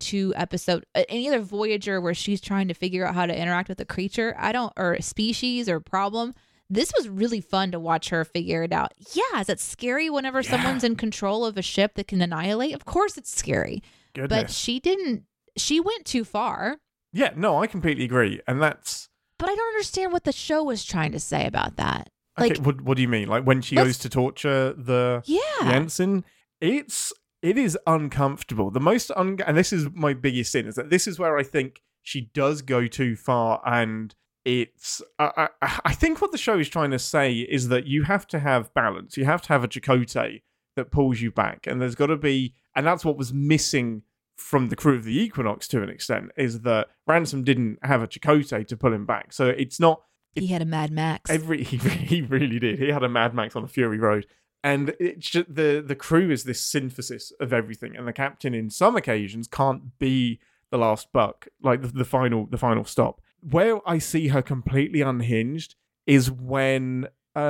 any other Voyager where she's trying to figure out how to interact with a creature, or a species or problem. This was really fun to watch her figure it out. Yeah, is it scary whenever someone's in control of a ship that can annihilate? Of course it's scary. Goodness. But she went too far. Yeah, no, I completely agree. And that's... But I don't understand what the show was trying to say about that. Like, okay, what do you mean? Like, when she goes to torture the ensign? It is uncomfortable. The most and this is my biggest sin, is that this is where I think she does go too far, and it's I think what the show is trying to say is that you have to have balance. You have to have a Chakotay that pulls you back, and there's got to be, and that's what was missing from the crew of the Equinox to an extent, is that Ransom didn't have a Chakotay to pull him back. So it's not... He had a Mad Max. He really did. He had a Mad Max on a Fury Road. And it's just, the crew is this synthesis of everything, and the captain in some occasions can't be the last buck, like the final stop. Where I see her completely unhinged is when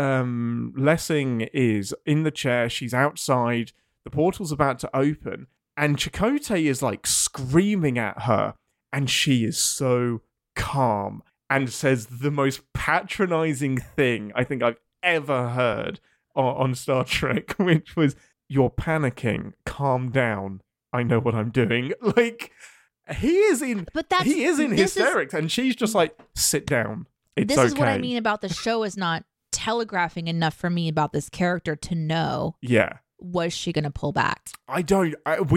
Lessing is in the chair, she's outside, the portal's about to open, and Chakotay is like screaming at her, and she is so calm and says the most patronizing thing I think I've ever heard on Star Trek, which was, "You're panicking. Calm down. I know what I'm doing." Like, he is in hysterics, and she's just like, sit down. It's this okay. is what I mean about the show is not telegraphing enough for me about this character to know. Yeah. Was she going to pull back? I don't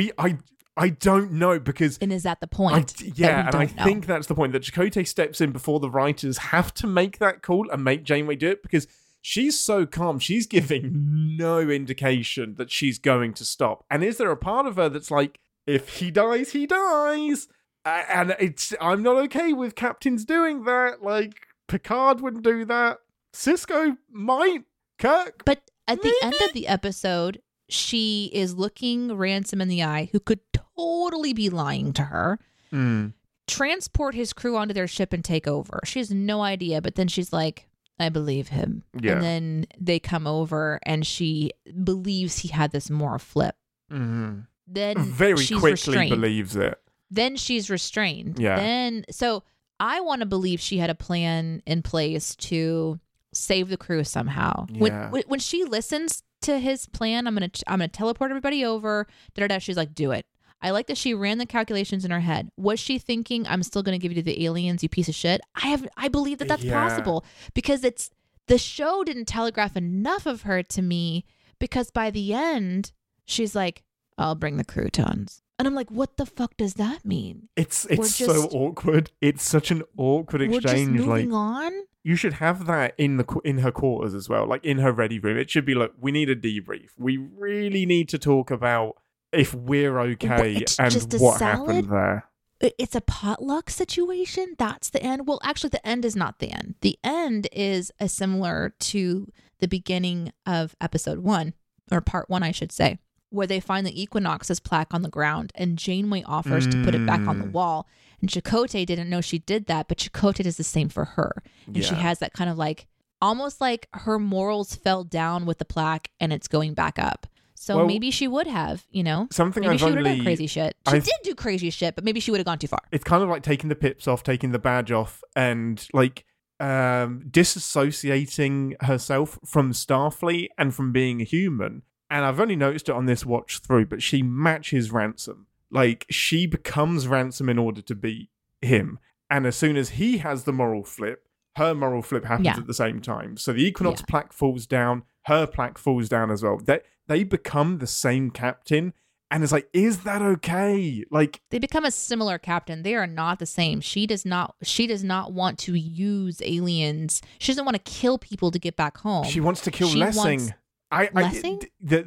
know, because... And is that the point? I think that's the point, that Chakotay steps in before the writers have to make that call and make Janeway do it, because she's so calm. She's giving no indication that she's going to stop. And is there a part of her that's like, if he dies, he dies? And I'm not okay with captains doing that. Like, Picard wouldn't do that. Sisko might. Kirk. But at the end of the episode, she is looking Ransom in the eye, who could totally be lying to her, transport his crew onto their ship and take over. She has no idea, but then she's like, I believe him. Yeah. And then they come over and she believes he had this moral flip. Mm-hmm. Then very she's quickly restrained. Believes it. Then she's restrained. Yeah. So I want to believe she had a plan in place to save the crew somehow. Yeah. When she listens to his plan, I'm gonna teleport everybody over. She's like, do it. I like that she ran the calculations in her head. Was she thinking, I'm still gonna give you to the aliens, you piece of shit? I believe that that's possible, because the show didn't telegraph enough of her to me, because by the end she's like, I'll bring the croutons. And I'm like, what the fuck does that mean? It's so awkward. It's such an awkward exchange. We're just moving on. You should have that in her quarters as well, like in her ready room. It should be like, we need a debrief. We really need to talk about if we're okay and what happened there. It's a potluck situation. That's the end. Well, actually, the end is not the end. The end is similar to the beginning of episode 1, or part 1, I should say, where they find the Equinox's plaque on the ground, and Janeway offers to put it back on the wall. And Chakotay didn't know she did that, but Chakotay does the same for her. And she has that kind of like, almost like her morals fell down with the plaque and it's going back up. So maybe she would have, something maybe she would have done crazy shit. She did do crazy shit, but maybe she would have gone too far. It's kind of like taking the pips off, taking the badge off, and like disassociating herself from Starfleet and from being a human. And I've only noticed it on this watch through, but she matches Ransom. Like, she becomes Ransom in order to be him. And as soon as he has the moral flip, her moral flip happens at the same time. So the Equinox plaque falls down, her plaque falls down as well. They become the same captain. And it's like, is that okay? Like, they become a similar captain. They are not the same. She does not want to use aliens. She doesn't want to kill people to get back home. She wants to kill Lessing. Lessing?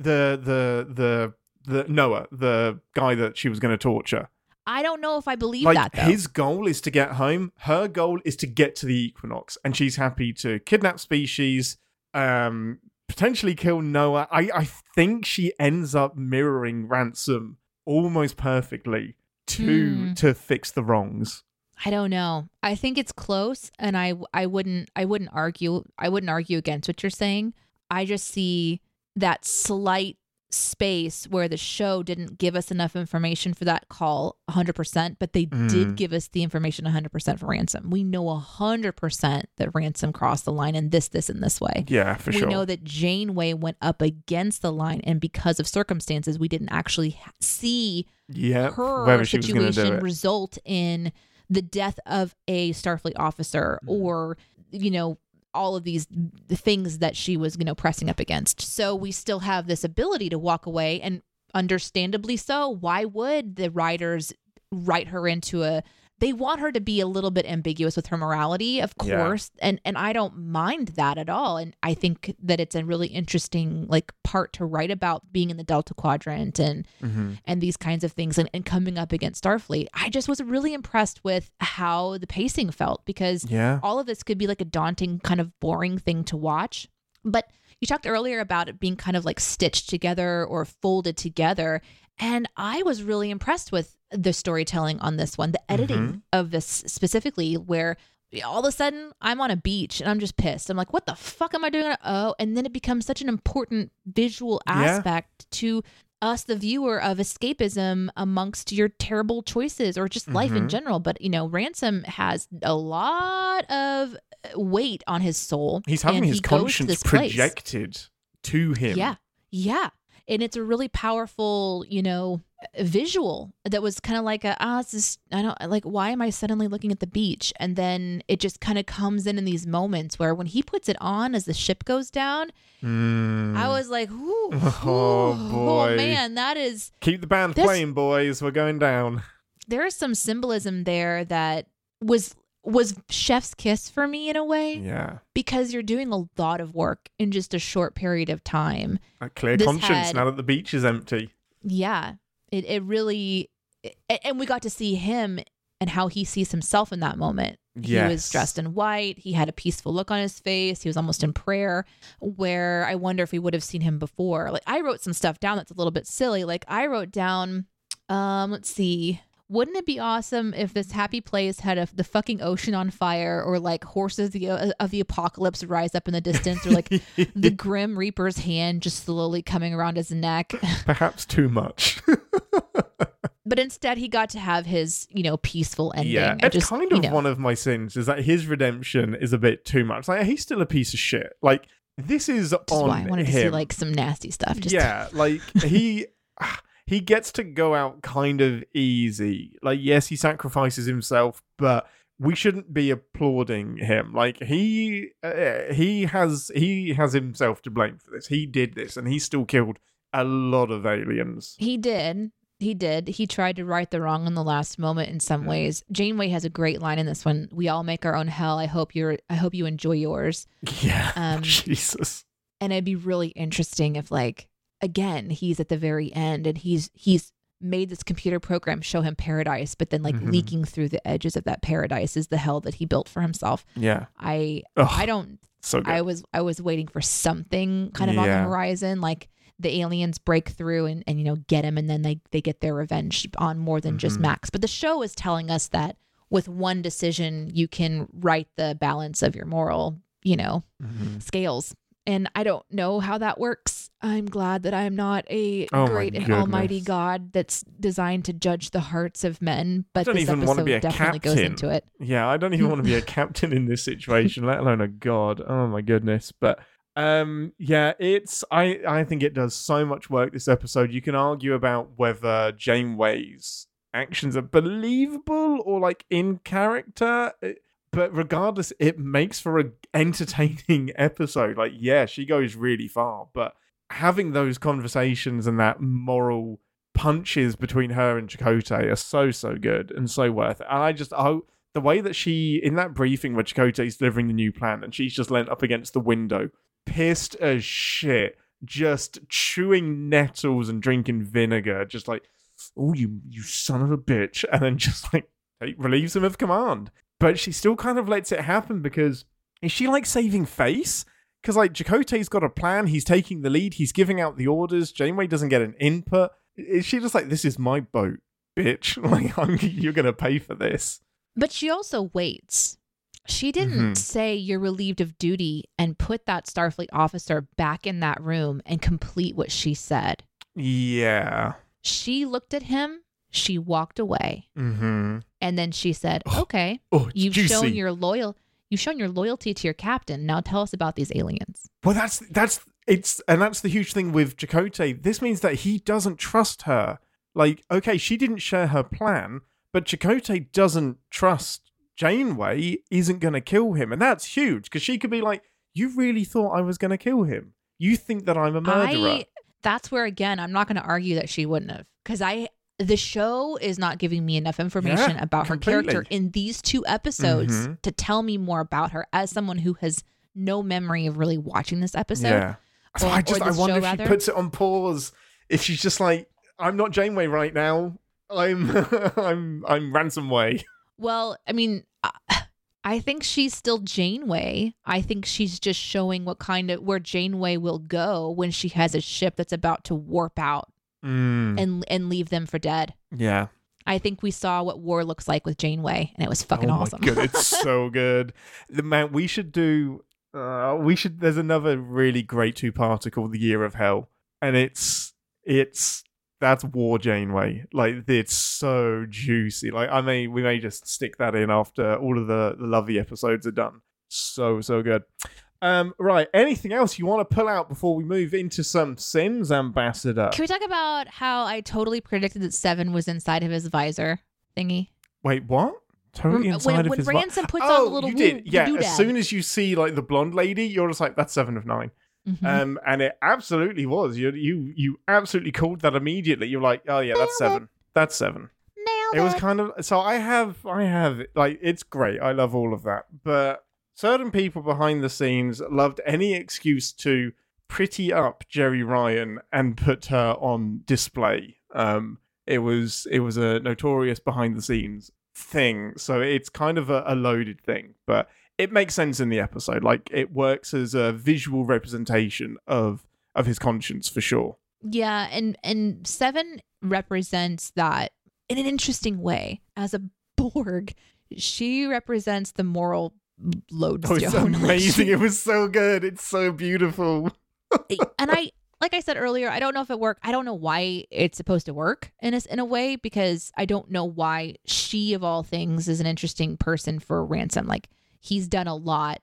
The Noah, the guy that she was going to torture. I don't know if I believe that, though. His goal is to get home. Her goal is to get to the Equinox. And she's happy to kidnap species, potentially kill Noah. I think she ends up mirroring Ransom almost perfectly to fix the wrongs. I don't know. I think it's close, and I wouldn't argue against what you're saying. I just see that slight space where the show didn't give us enough information for that call 100%, but they did give us the information 100% for Ransom. We know 100% that Ransom crossed the line in this, and this way. Yeah, for sure. We know that Janeway went up against the line, and because of circumstances, we didn't actually see her situation result in the death of a Starfleet officer or, all of the things that she was, pressing up against. So we still have this ability to walk away, and understandably so. Why would the writers write her into they want her to be a little bit ambiguous with her morality, of course. Yeah. And I don't mind that at all. And I think that it's a really interesting part to write about being in the Delta Quadrant and these kinds of things and coming up against Starfleet. I just was really impressed with how the pacing felt, because all of this could be like a daunting kind of boring thing to watch. But you talked earlier about it being kind of like stitched together or folded together. And I was really impressed with the storytelling on this one, the editing of this specifically, where all of a sudden I'm on a beach and I'm just pissed. I'm like, what the fuck am I doing? And then it becomes such an important visual aspect to us, the viewer, of escapism amongst your terrible choices or just life in general. But, Ransom has a lot of weight on his soul. He's having his conscience projected to him. Yeah. And it's a really powerful, visual that was kind of like why am I suddenly looking at the beach? And then it just kind of comes in these moments where when he puts it on as the ship goes down, I was like, ooh, oh man, that is... Keep the band playing, boys. We're going down. There is some symbolism there that was chef's kiss for me in a way. Yeah. Because you're doing a lot of work in just a short period of time. A clear conscience now that the beach is empty. Yeah. It really... And we got to see him and how he sees himself in that moment. Yes. He was dressed in white. He had a peaceful look on his face. He was almost in prayer, where I wonder if we would have seen him before. Like, I wrote some stuff down that's a little bit silly. Like, I wrote down, let's see... Wouldn't it be awesome if this happy place had the fucking ocean on fire, or like horses of the apocalypse rise up in the distance, or like the Grim Reaper's hand just slowly coming around his neck? Perhaps too much. But instead, he got to have his, peaceful ending. Yeah, it's kind of one of my sins is that his redemption is a bit too much. Like, he's still a piece of shit. Like, this is just on why I wanted to him. see like some nasty stuff. Like he gets to go out kind of easy. Like, yes, he sacrifices himself, but we shouldn't be applauding him. Like, he has himself to blame for this. He did this, and he still killed a lot of aliens. He did. He tried to right the wrong in the last moment in some ways. Janeway has a great line in this one. We all make our own hell. I hope you enjoy yours. Yeah. Jesus. And it'd be really interesting if, like, again, he's at the very end and he's made this computer program show him paradise, but then like leaking through the edges of that paradise is the hell that he built for himself. Yeah. I don't. So good. I was waiting for something kind of on the horizon, like the aliens break through and get him, and then they get their revenge on more than just Max. But the show is telling us that with one decision you can right the balance of your moral, scales. And I don't know how that works. I'm glad that I'm not a great and almighty God that's designed to judge the hearts of men. But this episode definitely goes into it. Yeah, I don't even want to be a captain in this situation, let alone a god. Oh my goodness. But yeah, I think it does so much work, this episode. You can argue about whether Janeway's actions are believable or like in character. But regardless, it makes for an entertaining episode. Like, yeah, she goes really far, but having those conversations and that moral punches between her and Chakotay are so good and so worth it. And the way that she, in that briefing where Chakotay's delivering the new plan and she's just leant up against the window, pissed as shit, just chewing nettles and drinking vinegar, just like, oh, you son of a bitch. And then just like relieves him of command. But she still kind of lets it happen because is she like saving face? Because like Chakotay's got a plan, he's taking the lead, he's giving out the orders, Janeway doesn't get an input. Is she just like, this is my boat, bitch? Like, you're going to pay for this. But she also waits. She didn't say you're relieved of duty and put that Starfleet officer back in that room and complete what she said. Yeah. She looked at him. She walked away, and then she said, "Okay, you've shown your loyalty to your captain. Now tell us about these aliens." Well, that's the huge thing with Chakotay. This means that he doesn't trust her. Like, okay, she didn't share her plan, but Chakotay doesn't trust Janeway. Isn't going to kill him, and that's huge because she could be like, "You really thought I was going to kill him? You think that I'm a murderer?" That's where again, I'm not going to argue that she wouldn't have, because the show is not giving me enough information about her character in these 2 episodes to tell me more about her as someone who has no memory of really watching this episode. Yeah. So I wonder if she puts it on pause. If she's just like, I'm not Janeway right now. I'm Ransomway. Well, I mean, I think she's still Janeway. I think she's just showing where Janeway will go when she has a ship that's about to warp out. And leave them for dead. Yeah. I think we saw what war looks like with Janeway, and it was fucking awesome. Oh my God, it's so good. We should do. There's another really great 2-parter called The Year of Hell, and that's War Janeway. Like, it's so juicy. Like, we may just stick that in after all of the Lovey episodes are done. So good. Right. Anything else you want to pull out before we move into some Sims, Ambassador? Can we talk about how I totally predicted that Seven was inside of his visor thingy? Wait, what? Totally inside of his when Ransom puts on the little you did. Yeah, doodad. as soon as you see like the blonde lady, you're just like, that's 7 of 9. Mhm. And it absolutely was. You absolutely called that immediately. You're like, oh yeah, that's 7. That's 7. Nailed It was kind of so. I have like, it's great. I love all of that, but certain people behind the scenes loved any excuse to pretty up Jerry Ryan and put her on display. It was a notorious behind the scenes thing, so it's kind of a loaded thing, but it makes sense in the episode. Like, it works as a visual representation of his conscience for sure. Yeah, and Seven represents that in an interesting way. As a Borg, she represents the moral lodestone. Oh, it's amazing. It was so good. It's so beautiful. And like I said earlier, I don't know if it worked. I don't know why it's supposed to work in a way, because I don't know why she, of all things, is an interesting person for Ransom. Like, he's done a lot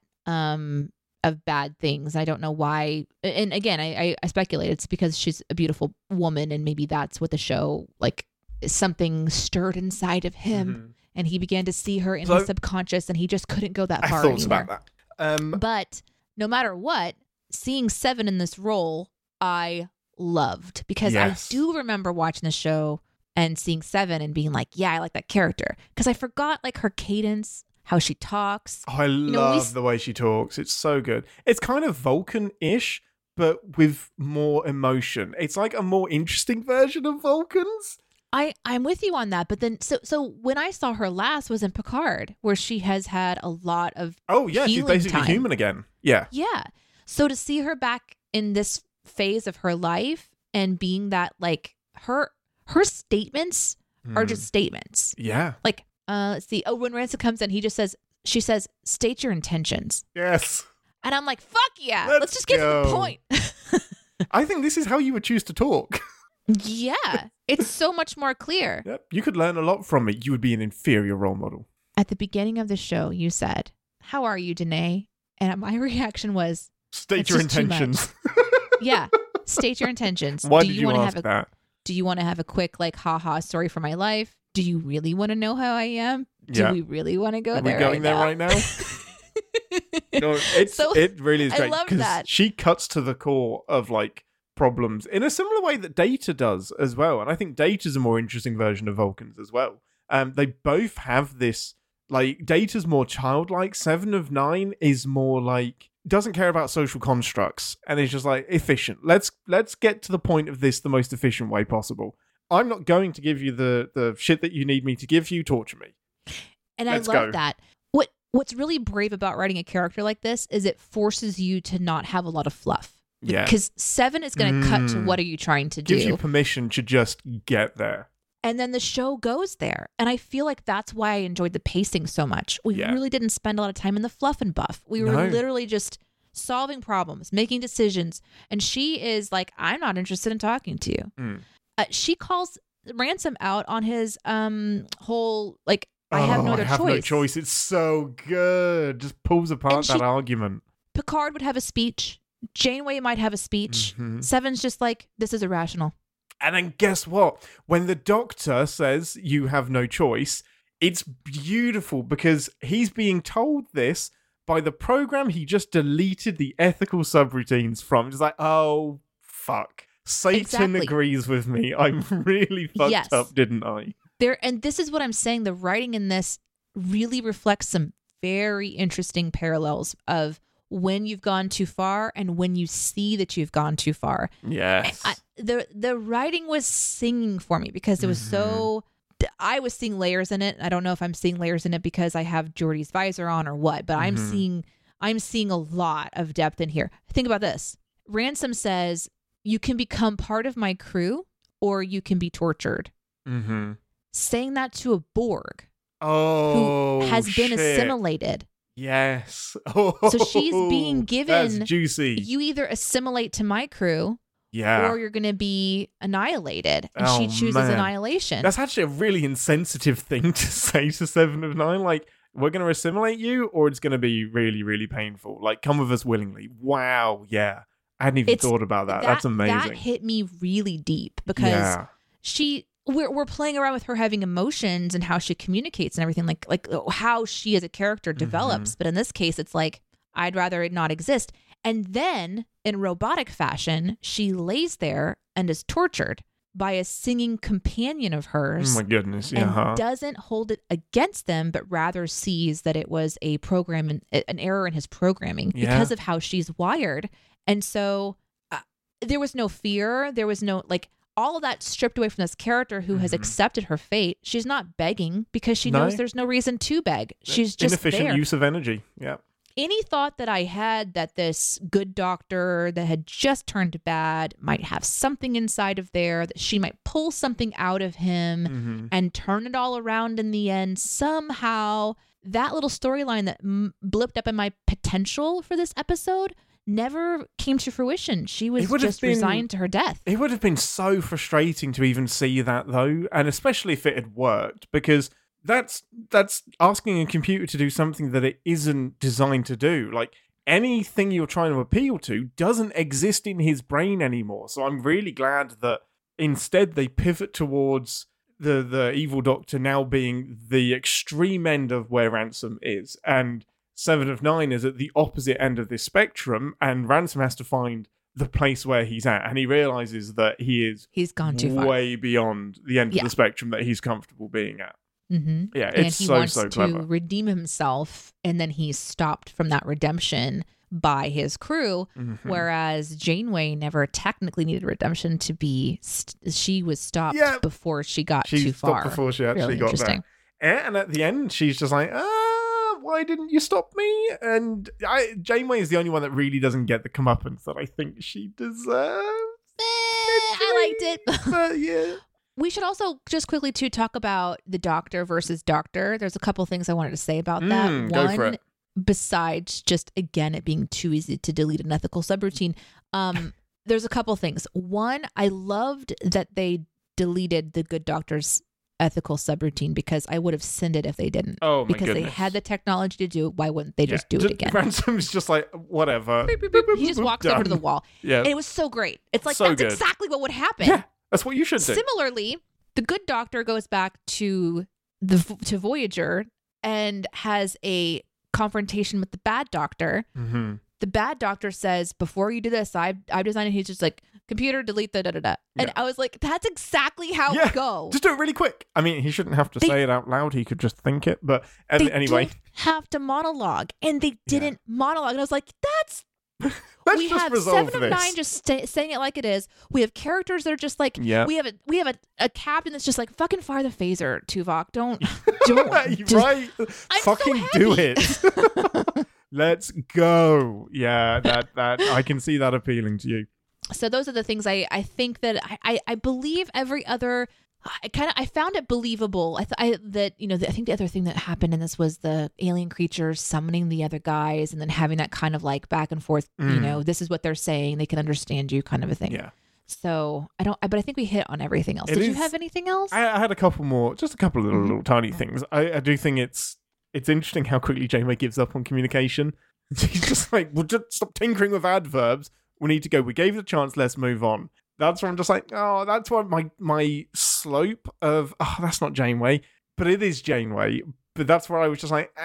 of bad things. I don't know why. And again, I speculate it's because she's a beautiful woman, and maybe that's what the show, like, something stirred inside of him, and he began to see her in his subconscious, and he just couldn't go that far thoughts anymore. about that. But no matter what, seeing Seven in this role, I loved, because Yes. I do remember watching the show and seeing Seven and being like, yeah, I like that character, because I forgot like her cadence, how she talks. Oh, I love the way she talks. It's so good. It's kind of Vulcan-ish, but with more emotion. It's like a more interesting version of Vulcans. I'm with you on that, but then so when I saw her last was in Picard, where she has had a lot of she's healing basically time. human again. Yeah. So to see her back in this phase of her life and being that, like, her statements are just statements. Yeah. Like, let's see. Oh, when Ransom comes in, she says, state your intentions. Yes. And I'm like, fuck yeah. Let's just get to go. the point. I think this is how you would choose to talk. Yeah. It's so much more clear. Yep. You could learn a lot from it. You would be an inferior role model. At the beginning of the show, you said, how are you, Danae? And my reaction was, State it's your just too much. intentions. Yeah. State your intentions. Why did you wanna ask that? Do you want to have a quick, like, haha story for my life? Do you really want to know how I am? Do Yeah. we really want to go Are there? we going there right now? No, it really is I great love because that. she cuts to the core of like problems in a similar way that Data does as well. And I think Data's a more interesting version of Vulcans as well. They both have this, like, Data's more childlike. 7 of 9 is more like, doesn't care about social constructs and is just like efficient. Let's get to the point of this the most efficient way possible. I'm not going to give you the shit that you need me to give you. Torture me. And Let's I love go. that. What's really brave about writing a character like this is it forces you to not have a lot of fluff. Yeah. Because 7 is going to cut to what are you trying to Gives do. you permission to just get there. And then the show goes there. And I feel like that's why I enjoyed the pacing so much. We really didn't spend a lot of time in the fluff and buff. We were literally just solving problems, making decisions. And she is like, I'm not interested in talking to you. She calls Ransom out on his whole, like, I have no other choice. No choice. It's so good. Just pulls apart that argument. Picard would have a speech. Janeway might have a speech. Mhm. 7's just like, this is irrational. And then guess what? When the Doctor says you have no choice, it's beautiful because he's being told this by the program he just deleted the ethical subroutines from. It's like, oh, fuck. Satan agrees with me. I'm really fucked up, didn't I? And this is what I'm saying. The writing in this really reflects some very interesting parallels of when you've gone too far and when you see that you've gone too far. Yes. The writing was singing for me because it was so... I was seeing layers in it. I don't know if I'm seeing layers in it because I have Geordi's visor on or what, but I'm seeing a lot of depth in here. Think about this. Ransom says, you can become part of my crew or you can be tortured. Mm-hmm. Saying that to a Borg who has been assimilated. Yes. So she's being given, that's juicy. You either assimilate to my crew or you're going to be annihilated. And she chooses annihilation. That's actually a really insensitive thing to say to 7 of 9. Like, we're going to assimilate you, or it's going to be really, really painful. Like, come with us willingly. Wow, yeah. I hadn't even thought about that. That's amazing. That hit me really deep because we're playing around with her having emotions and how she communicates and everything, like how she as a character develops. But in this case, it's like, I'd rather it not exist. And then in robotic fashion, she lays there and is tortured by a singing companion of hers. Oh my goodness. And doesn't hold it against them, but rather sees that it was a program, an error in his programming because of how she's wired. And so there was no fear. There was no, like, all of that stripped away from this character who has accepted her fate. She's not begging because she knows there's no reason to beg. She's just inefficient use of energy. Yeah. Any thought that I had that this good doctor that had just turned bad might have something inside of there, that she might pull something out of him and turn it all around in the end, somehow that little storyline that blipped up in my potential for this episode never came to fruition. She was just resigned to her death. It would have been so frustrating to even see that, though, and especially if it had worked, because that's asking a computer to do something that it isn't designed to do. Like, anything you're trying to appeal to doesn't exist in his brain anymore. So I'm really glad that instead they pivot towards the evil doctor now being the extreme end of where Ransom is, and Seven of Nine is at the opposite end of this spectrum, and Ransom has to find the place where he's at, and he realizes that he's gone too far, way beyond the end of the spectrum that he's comfortable being at. Yeah, and it's he so wants clever. to redeem himself, and then he's stopped from that redemption by his crew, whereas Janeway never technically needed redemption to be. She was stopped before she got too far. Before she actually got there. And at the end, she's just like, why didn't you stop me? And Janeway is the only one that really doesn't get the comeuppance that I think she deserves. I liked it. But yeah. We should also just quickly too talk about the Doctor versus Doctor. There's a couple things I wanted to say about that. Go for it. Besides just, again, it being too easy to delete an ethical subroutine, there's a couple things. One, I loved that they deleted the Good Doctor's ethical subroutine, because I would have sinned it if they didn't. Oh my because goodness. They had the technology to do it. Why wouldn't they just do it again? Ransom's just like, whatever. Beep, beep, beep. He just walks over to the wall. Yeah. And it was so great. It's like, so that's good. exactly what would happen. Yeah, that's what you should do. Similarly, the Good Doctor goes back to Voyager and has a confrontation with the Bad Doctor. The Bad Doctor says, before you do this, I've designed it. He's just like, computer, delete the da-da-da. And I was like, that's exactly how it goes. Just do it really quick. I mean, he shouldn't have to say it out loud. He could just think it. But they anyway. Don't have to monologue. And they didn't monologue. And I was like, Let's we just have resolve 7 of 9 just saying it like it is. We have characters that are just like, we have a captain that's just like, fucking fire the phaser, Tuvok. Don't. Right. I'm fucking so do it. Let's go. Yeah, that I can see that appealing to you. So those are the things I think that I believe every other. I found it believable. I think the other thing that happened in this was the alien creatures summoning the other guys and then having that kind of like back and forth. This is what they're saying. They can understand you, kind of a thing. Yeah. So but I think we hit on everything else. Did you have anything else? I had a couple more, just a couple of little tiny things. I do think it's interesting how quickly Janeway gives up on communication. She's just like, well, just stop tinkering with adverbs. We need to go. We gave it a chance. Let's move on. That's where I'm just like, that's why my slope of, that's not Janeway, but it is Janeway. But that's where I was just like,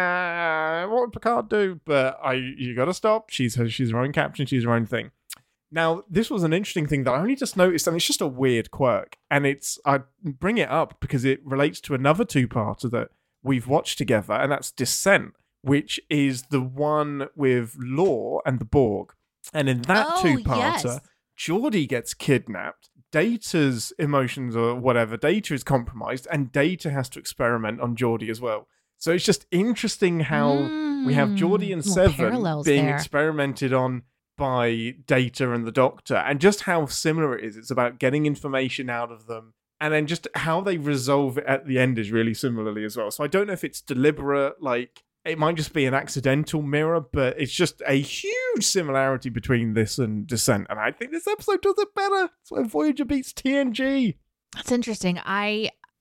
what would Picard do? But you got to stop. She's her own captain. She's her own thing. Now, this was an interesting thing that I only just noticed, and it's just a weird quirk. And I bring it up because it relates to another two-parter that we've watched together, and that's Descent, which is the one with Lore and the Borg. And in that two-parter, Geordi gets kidnapped. Data's emotions or whatever, Data is compromised, and Data has to experiment on Geordi as well. So it's just interesting how we have Geordi and Seven being experimented on by Data and the Doctor, and just how similar it is. It's about getting information out of them, and then just how they resolve it at the end is really similarly as well. So I don't know if it's deliberate, like it might just be an accidental mirror, but it's just a huge similarity between this and Descent. And I think this episode does it better. That's why Voyager beats TNG. That's interesting. I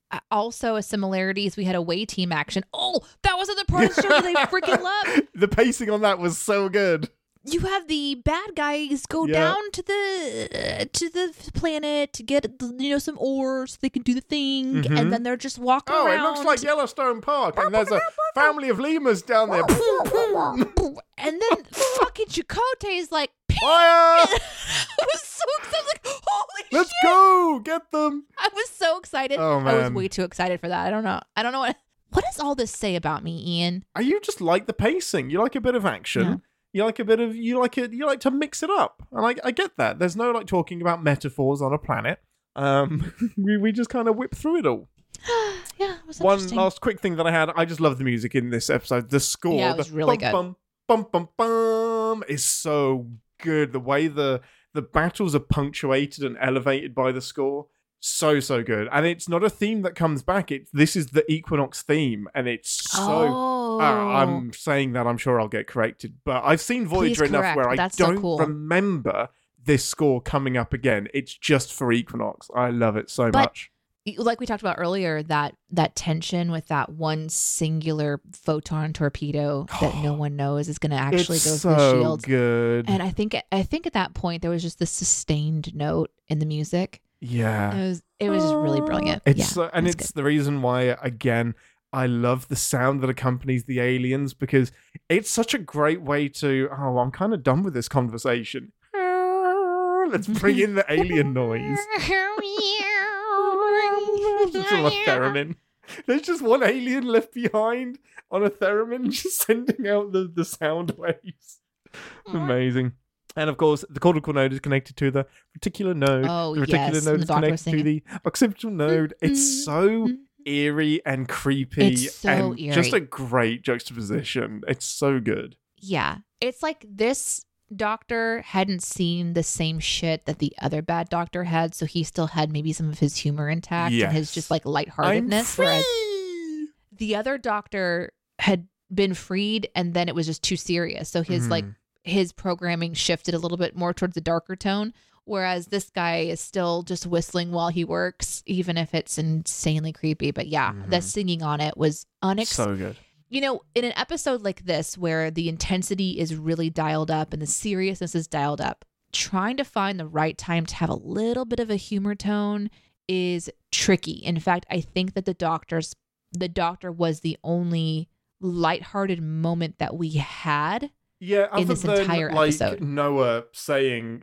Also, a similarities, we had away team action. Oh, that was another part of the show that I freaking loved. The pacing on that was so good. You have the bad guys go down to the planet to get some ores so they can do the thing, and then they're just walking around. Oh, it looks like Yellowstone Park, and there's a family of lemurs down there. And then fucking Chakotay is like, fire! I was so excited. I was like, holy shit. Let's go! Get them! I was so excited. Oh, man. I was way too excited for that. I don't know what does all this say about me, Ian? You just like the pacing. You like a bit of action. Yeah. You like to mix it up. And I get that. There's no talking about metaphors on a planet. We just kind of whip through it all. Yeah, it was One interesting. last quick thing that I had. I just love the music in this episode. The score. Yeah, it was really good. Bum, bum, bum, bum, is so good. The way the battles are punctuated and elevated by the score. So good. And it's not a theme that comes back. This is the Equinox theme. And it's so... I'm saying that, I'm sure I'll get corrected. But I've seen Voyager enough where I don't remember this score coming up again. It's just for Equinox. I love it so much. Like we talked about earlier, that tension with that one singular photon torpedo that no one knows is going to actually go through the shield. Good. And I think at that point there was just this sustained note in the music. Yeah, it was just really brilliant. It's the reason why, again, I love the sound that accompanies the aliens, because it's such a great way to. Oh, I'm kind of done with this conversation. Let's bring in the alien noise. It's a theremin. There's just one alien left behind on a theremin, just sending out the sound waves. Amazing. And of course, the cortical node is connected to the reticular node. Oh, the reticular node is connected to the occipital node. It's so eerie and creepy. It's so eerie. Just a great juxtaposition. It's so good. Yeah. It's like this doctor hadn't seen the same shit that the other bad doctor had, so he still had maybe some of his humor intact and his just like lightheartedness. Whereas the other doctor had been freed and then it was just too serious. So his programming shifted a little bit more towards the darker tone, whereas this guy is still just whistling while he works, even if it's insanely creepy. But yeah, the singing on it was so good. In an episode like this where the intensity is really dialed up and the seriousness is dialed up, trying to find the right time to have a little bit of a humor tone is tricky. In fact, I think that the doctor was the only lighthearted moment that we had. Yeah, in this entire episode. Noah saying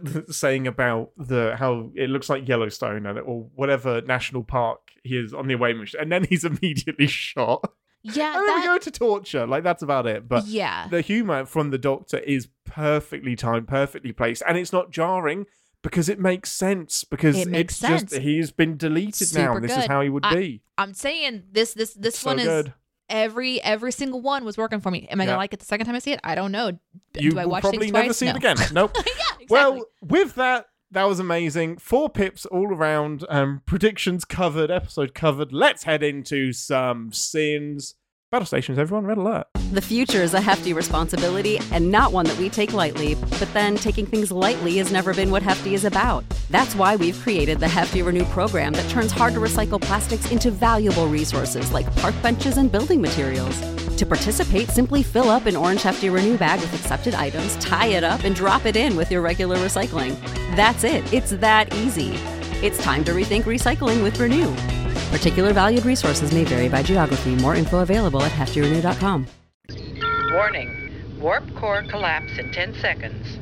about how it looks like Yellowstone or whatever national park he is on the away mission, and then he's immediately shot. Yeah, and then we go to torture. That's about it. But yeah, the humor from the doctor is perfectly timed, perfectly placed, and it's not jarring because it makes sense. Because it's just he's been deleted now. And this is how he would be. I'm saying this one is good. Every single one was working for me. Am I gonna like it the second time I see it? I don't know. Do I watch probably never see it again. Nope. Yeah, exactly. Well, with that was amazing. 4 pips all around. Predictions covered. Episode covered. Let's head into some sins. Battle stations, everyone. Red alert. The future is a hefty responsibility and not one that we take lightly. But then taking things lightly has never been what Hefty is about. That's why we've created the Hefty Renew program that turns hard-to-recycle plastics into valuable resources like park benches and building materials. To participate, simply fill up an orange Hefty Renew bag with accepted items, tie it up, and drop it in with your regular recycling. That's it. It's that easy. It's time to rethink recycling with Renew. Particular valued resources may vary by geography. More info available at heftyrenew.com. Warning. Warp core collapse in 10 seconds.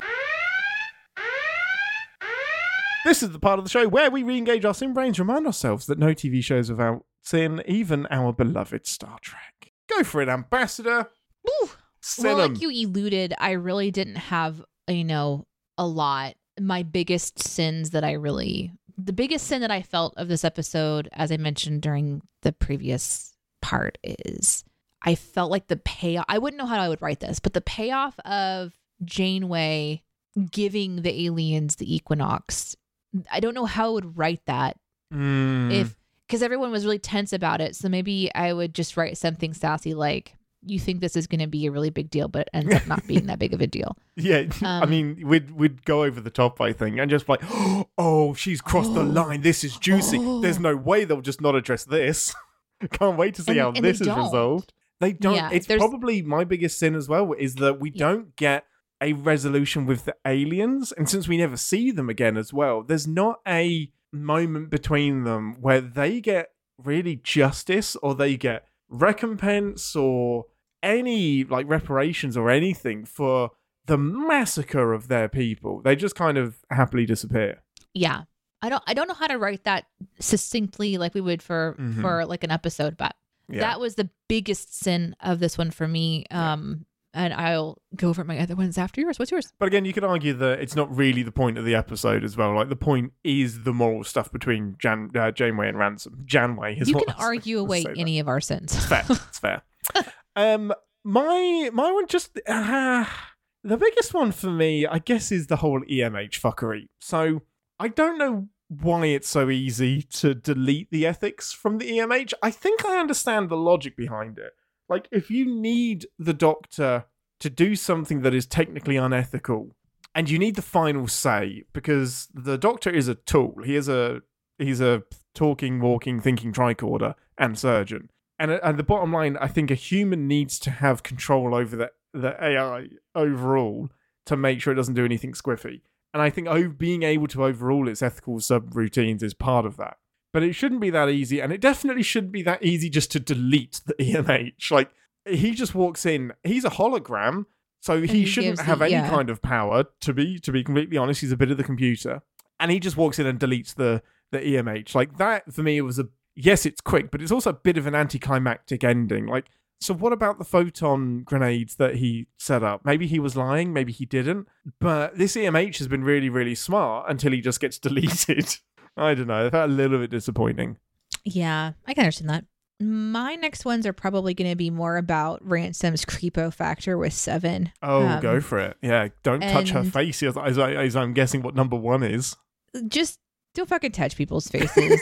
This is the part of the show where we re-engage our sin brains, remind ourselves that no TV shows without sin, even our beloved Star Trek. Go for it, Ambassador. Ooh. Well, like you alluded, I really didn't have, a lot. My biggest sins that the biggest sin that I felt of this episode, as I mentioned during the previous part, is I felt like the payoff, I wouldn't know how I would write this, but the payoff of Janeway giving the aliens the Equinox, I don't know how I would write that because everyone was really tense about it. So maybe I would just write something sassy like, you think this is going to be a really big deal, but it ends up not being that big of a deal. Yeah, I mean, we'd go over the top, I think, and just like, oh, she's crossed the line. This is juicy. There's no way they'll just not address this. Can't wait to see how this is resolved. They don't. Yeah, it's probably my biggest sin as well, is that we don't get a resolution with the aliens, and since we never see them again as well, there's not a moment between them where they get really justice or they get recompense or any like reparations or anything for the massacre of their people. They just kind of happily disappear. Yeah. I don't know how to write that succinctly like we would for like an episode, but that was the biggest sin of this one for me. And I'll go over my other ones after yours. What's yours? But again, you could argue that it's not really the point of the episode as well. Like, the point is the moral stuff between Janeway and Ransom. Janeway is. You can argue away any of our sins. It's fair. It's fair. My one just the biggest one for me, I guess, is the whole EMH fuckery. So I don't know why it's so easy to delete the ethics from the EMH. I think I understand the logic behind it. Like, if you need the Doctor to do something that is technically unethical, and you need the final say, because the Doctor is a tool. He's a talking, walking, thinking tricorder and surgeon. And the bottom line, I think a human needs to have control over the AI overall to make sure it doesn't do anything squiffy. And I think being able to overrule its ethical subroutines is part of that. But it shouldn't be that easy, and it definitely shouldn't be that easy just to delete the EMH. Like, he just walks in, he's a hologram, so he shouldn't have any kind of power, to be completely honest. He's a bit of the computer. And he just walks in and deletes the EMH. Like, that, for me, it was yes, it's quick, but it's also a bit of an anticlimactic ending. Like, so what about the photon grenades that he set up? Maybe he was lying, maybe he didn't. But this EMH has been really, really smart until he just gets deleted. I don't know. I felt a little bit disappointing. Yeah, I can understand that. My next ones are probably going to be more about Ransom's creepo factor with Seven. Oh, go for it. Yeah, don't touch her face as I'm guessing what number one is. Just don't fucking touch people's faces.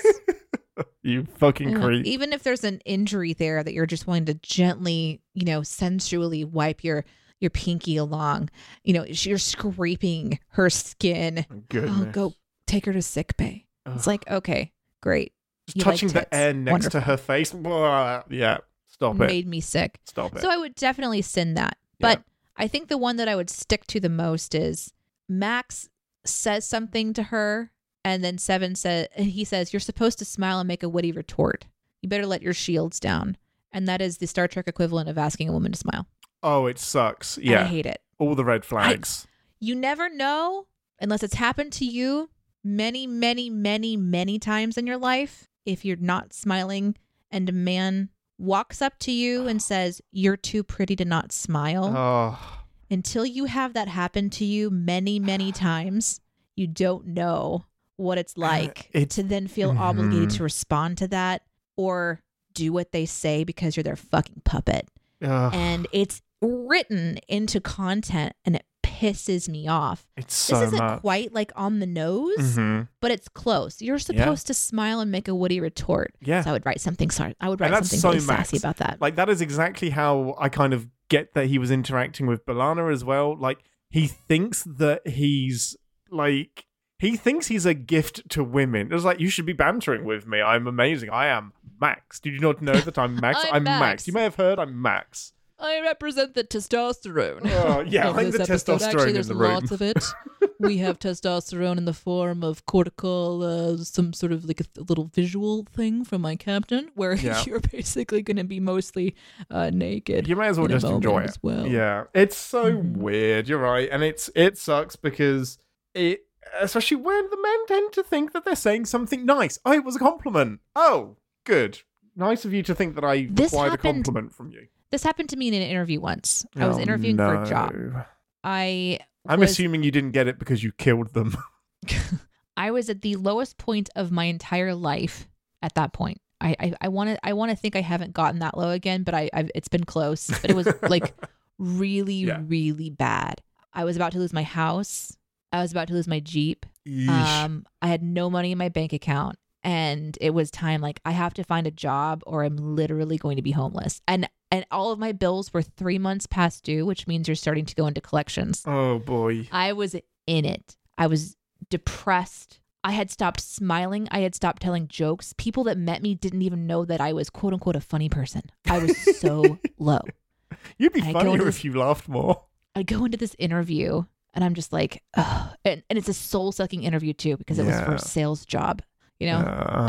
You fucking creep. Even if there's an injury there that you're just wanting to gently, sensually wipe your pinky along. You're scraping her skin. Goodness. Oh, go take her to sick bay. It's like, okay, great. Just touching the air next to her face. Blah, yeah, stop it. Made me sick. Stop it. So I would definitely send that. But I think the one that I would stick to the most is Max says something to her, and then Seven says, you're supposed to smile and make a witty retort. You better let your shields down. And that is the Star Trek equivalent of asking a woman to smile. Oh, it sucks. Yeah. And I hate it. All the red flags. You never know, unless it's happened to you many, many, many, many times in your life, if you're not smiling and a man walks up to you and says, you're too pretty to not smile. Until you have that happen to you many, many times, you don't know what it's like to then feel obligated to respond to that or do what they say because you're their fucking puppet. And it's written into content, and it pisses me off. This isn't quite like on the nose, but it's close. You're supposed to smile and make a witty retort. Yeah. So I would write something really sassy about that. Like, that is exactly how I kind of get that he was interacting with B'Elanna as well. Like, he thinks that he's a gift to women. It's like, you should be bantering with me. I'm amazing. I am Max. Did you not know that I'm Max? I'm Max. You may have heard I'm Max. I represent the testosterone. Yeah, like the testosterone Actually, in the room. Lots of it. We have testosterone in the form of cortical, some sort of like a little visual thing from my captain, where you're basically going to be mostly naked. You may as well just enjoy it. As well. Yeah, it's so weird. You're right, and it sucks because especially when the men tend to think that they're saying something nice. Oh, it was a compliment. Oh, good. Nice of you to think that I required a compliment from you. This happened to me in an interview once. I was interviewing for a job. I'm assuming you didn't get it because you killed them. I was at the lowest point of my entire life at that point. I want to think I haven't gotten that low again, but it's been close. But it was like really, really bad. I was about to lose my house. I was about to lose my Jeep. I had no money in my bank account. and it was time, like, I have to find a job or I'm literally going to be homeless. And all of my bills were 3 months past due, which means you're starting to go into collections. Oh boy. I was in it. I was depressed. I had stopped smiling. I had stopped telling jokes. People that met me didn't even know that I was, quote unquote, a funny person. I was so low. You'd be funnier if you laughed more. I'd go into this interview and I'm just like, ugh. And it's a soul-sucking interview too, because it was for a sales job. You know,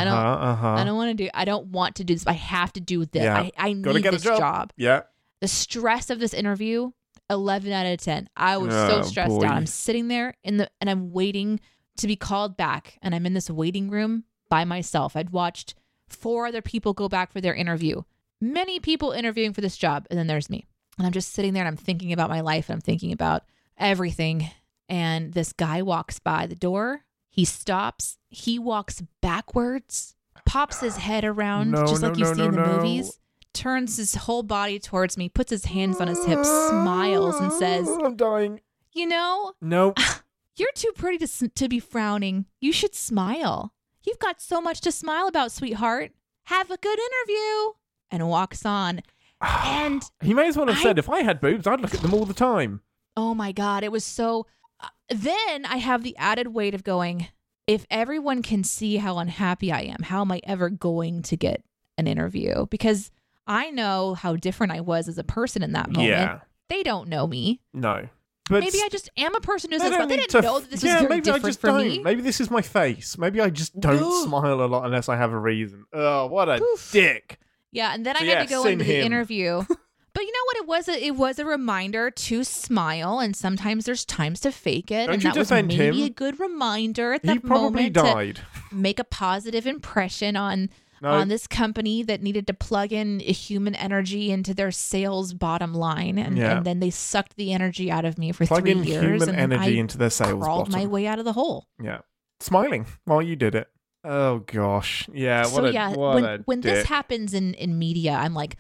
I don't want to do this. I have to do this. Yeah. I need this job. Yeah. The stress of this interview, 11 out of 10. I was so stressed out. I'm sitting there and I'm waiting to be called back. And I'm in this waiting room by myself. I'd watched 4 other people go back for their interview. Many people interviewing for this job. And then there's me. And I'm just sitting there and I'm thinking about my life. And I'm thinking about everything. And this guy walks by the door. He stops. He walks backwards, pops his head around you see in the movies, turns his whole body towards me, puts his hands on his hips, smiles, and says, I'm dying. You know, nope. You're too pretty to be frowning. You should smile. You've got so much to smile about, sweetheart. Have a good interview. And walks on. And he may as well have said, if I had boobs, I'd look at them all the time. Oh my God. It was so... Then I have the added weight of going, if everyone can see how unhappy I am, how am I ever going to get an interview? Because I know how different I was as a person in that moment. Yeah. They don't know me. No. But maybe I just am a person who's this, but they didn't know that this was very different for me. Maybe this is my face. Maybe I just don't smile a lot unless I have a reason. Oh, what a dick. Yeah, and then I had to go into the interview. But you know what it was? It was a reminder to smile, and sometimes there's times to fake it. Don't and you that was maybe a good reminder at that moment to make a positive impression on this company that needed to plug in human energy into their sales bottom line. And then they sucked the energy out of me for 3 years. Plug in human energy into their sales crawled bottom. my way out of the hole. Yeah. Smiling while you did it. Oh, gosh. Yeah, when this happens in media, I'm like...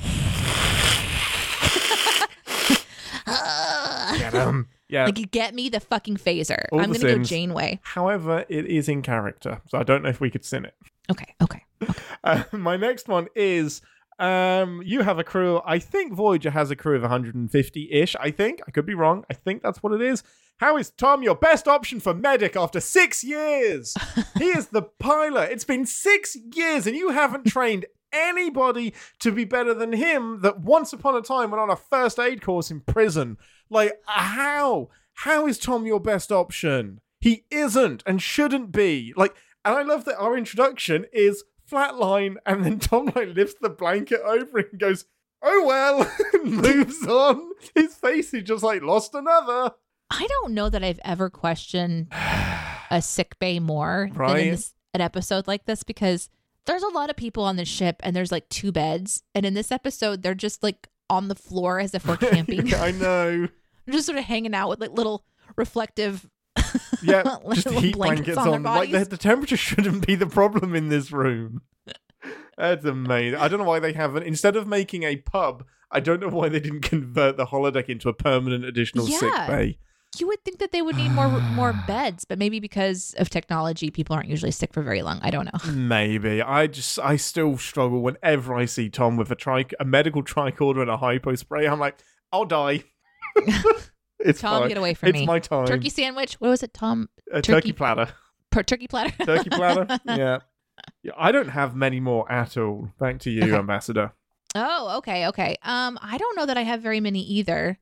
Get him. Yeah. Like, you get me the fucking phaser. I'm going to go Janeway. However, it is in character, so I don't know if we could sin it. Okay. My next one is, you have a crew. I think Voyager has a crew of 150-ish, I think. I could be wrong. I think that's what it is. How is Tom your best option for medic after 6 years? He is the pilot. It's been 6 years and you haven't trained anybody to be better than him that once upon a time went on a first aid course in prison. Like, how? How is Tom your best option? He isn't and shouldn't be. Like, and I love that our introduction is flatline and then Tom like lifts the blanket over it and goes, oh well, and moves on. His face is just like, lost another. I don't know that I've ever questioned a sick bay more than in an episode like this, because there's a lot of people on the ship and there's like 2 beds. And in this episode, they're just like on the floor as if we're camping. I know. They're just sort of hanging out with like little reflective just heat blankets on. Like the temperature shouldn't be the problem in this room. That's amazing. I don't know why they haven't, instead of making a pub, I don't know why they didn't convert the holodeck into a permanent additional sick bay. You would think that they would need more beds, but maybe because of technology, people aren't usually sick for very long. I don't know. Maybe. I still struggle whenever I see Tom with a medical tricorder and a hypo spray. I'm like, I'll die. It's Tom, fine. Get away from me. It's my time. Turkey sandwich. What was it, Tom? Turkey platter. Turkey platter. Turkey platter. Yeah. I don't have many more at all. Back to you, Ambassador. Oh, okay. I don't know that I have very many either.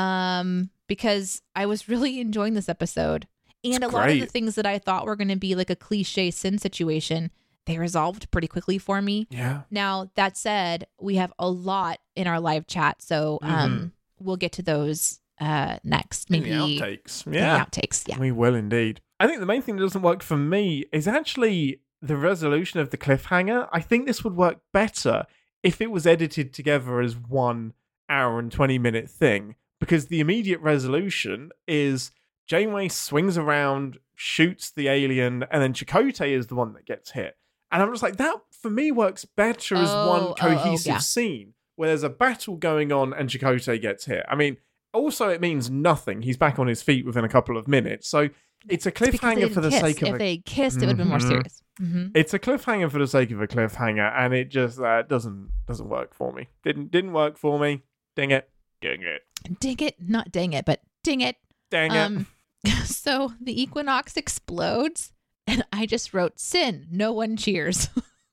Because I was really enjoying this episode. And a lot of the things that I thought were going to be like a cliche sin situation, they resolved pretty quickly for me. Yeah. Now, that said, we have a lot in our live chat, so we'll get to those next. Maybe in the outtakes. Yeah. The outtakes, yeah. We will indeed. I think the main thing that doesn't work for me is actually the resolution of the cliffhanger. I think this would work better if it was edited together as 1 hour and 20-minute thing. Because the immediate resolution is Janeway swings around, shoots the alien, and then Chakotay is the one that gets hit. And I'm just like, that for me works better as one cohesive scene where there's a battle going on and Chakotay gets hit. I mean, also it means nothing. He's back on his feet within a couple of minutes. So it's a cliffhanger for the sake of If they kissed, it would have been more serious. It's a cliffhanger for the sake of a cliffhanger, and it just doesn't work for me. Didn't work for me. Dang it. Ding it. Not dang it, but ding it. Dang it. So the equinox explodes, and I just wrote sin. No one cheers.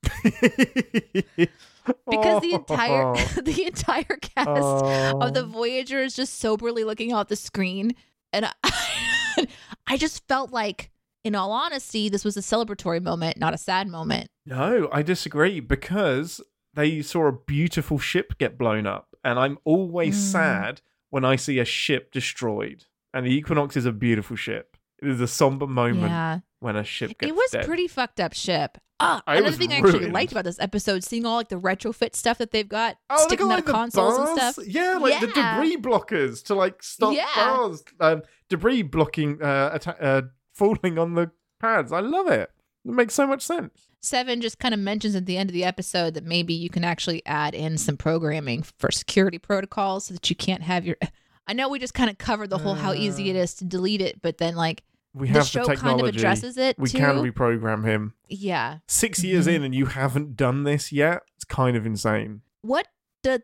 Because the entire cast of the Voyager is just soberly looking out the screen. And I just felt like, in all honesty, this was a celebratory moment, not a sad moment. No, I disagree, because they saw a beautiful ship get blown up. And I'm always sad when I see a ship destroyed. And the Equinox is a beautiful ship. It is a somber moment when a ship gets It was dead. pretty fucked up ship. Another thing I actually liked about this episode, seeing all like the retrofit stuff that they've got sticking out of consoles and stuff. Yeah, like the debris blockers to like stop bars. Debris blocking falling on the pads. I love it. It makes so much sense. Seven just kind of mentions at the end of the episode that maybe you can actually add in some programming for security protocols so that you can't have your... I know we just kind of covered the whole how easy it is to delete it, but then like we have the show the technology. kind of addresses it we too. can reprogram him. Yeah. 6 years in and you haven't done this yet? It's kind of insane. What the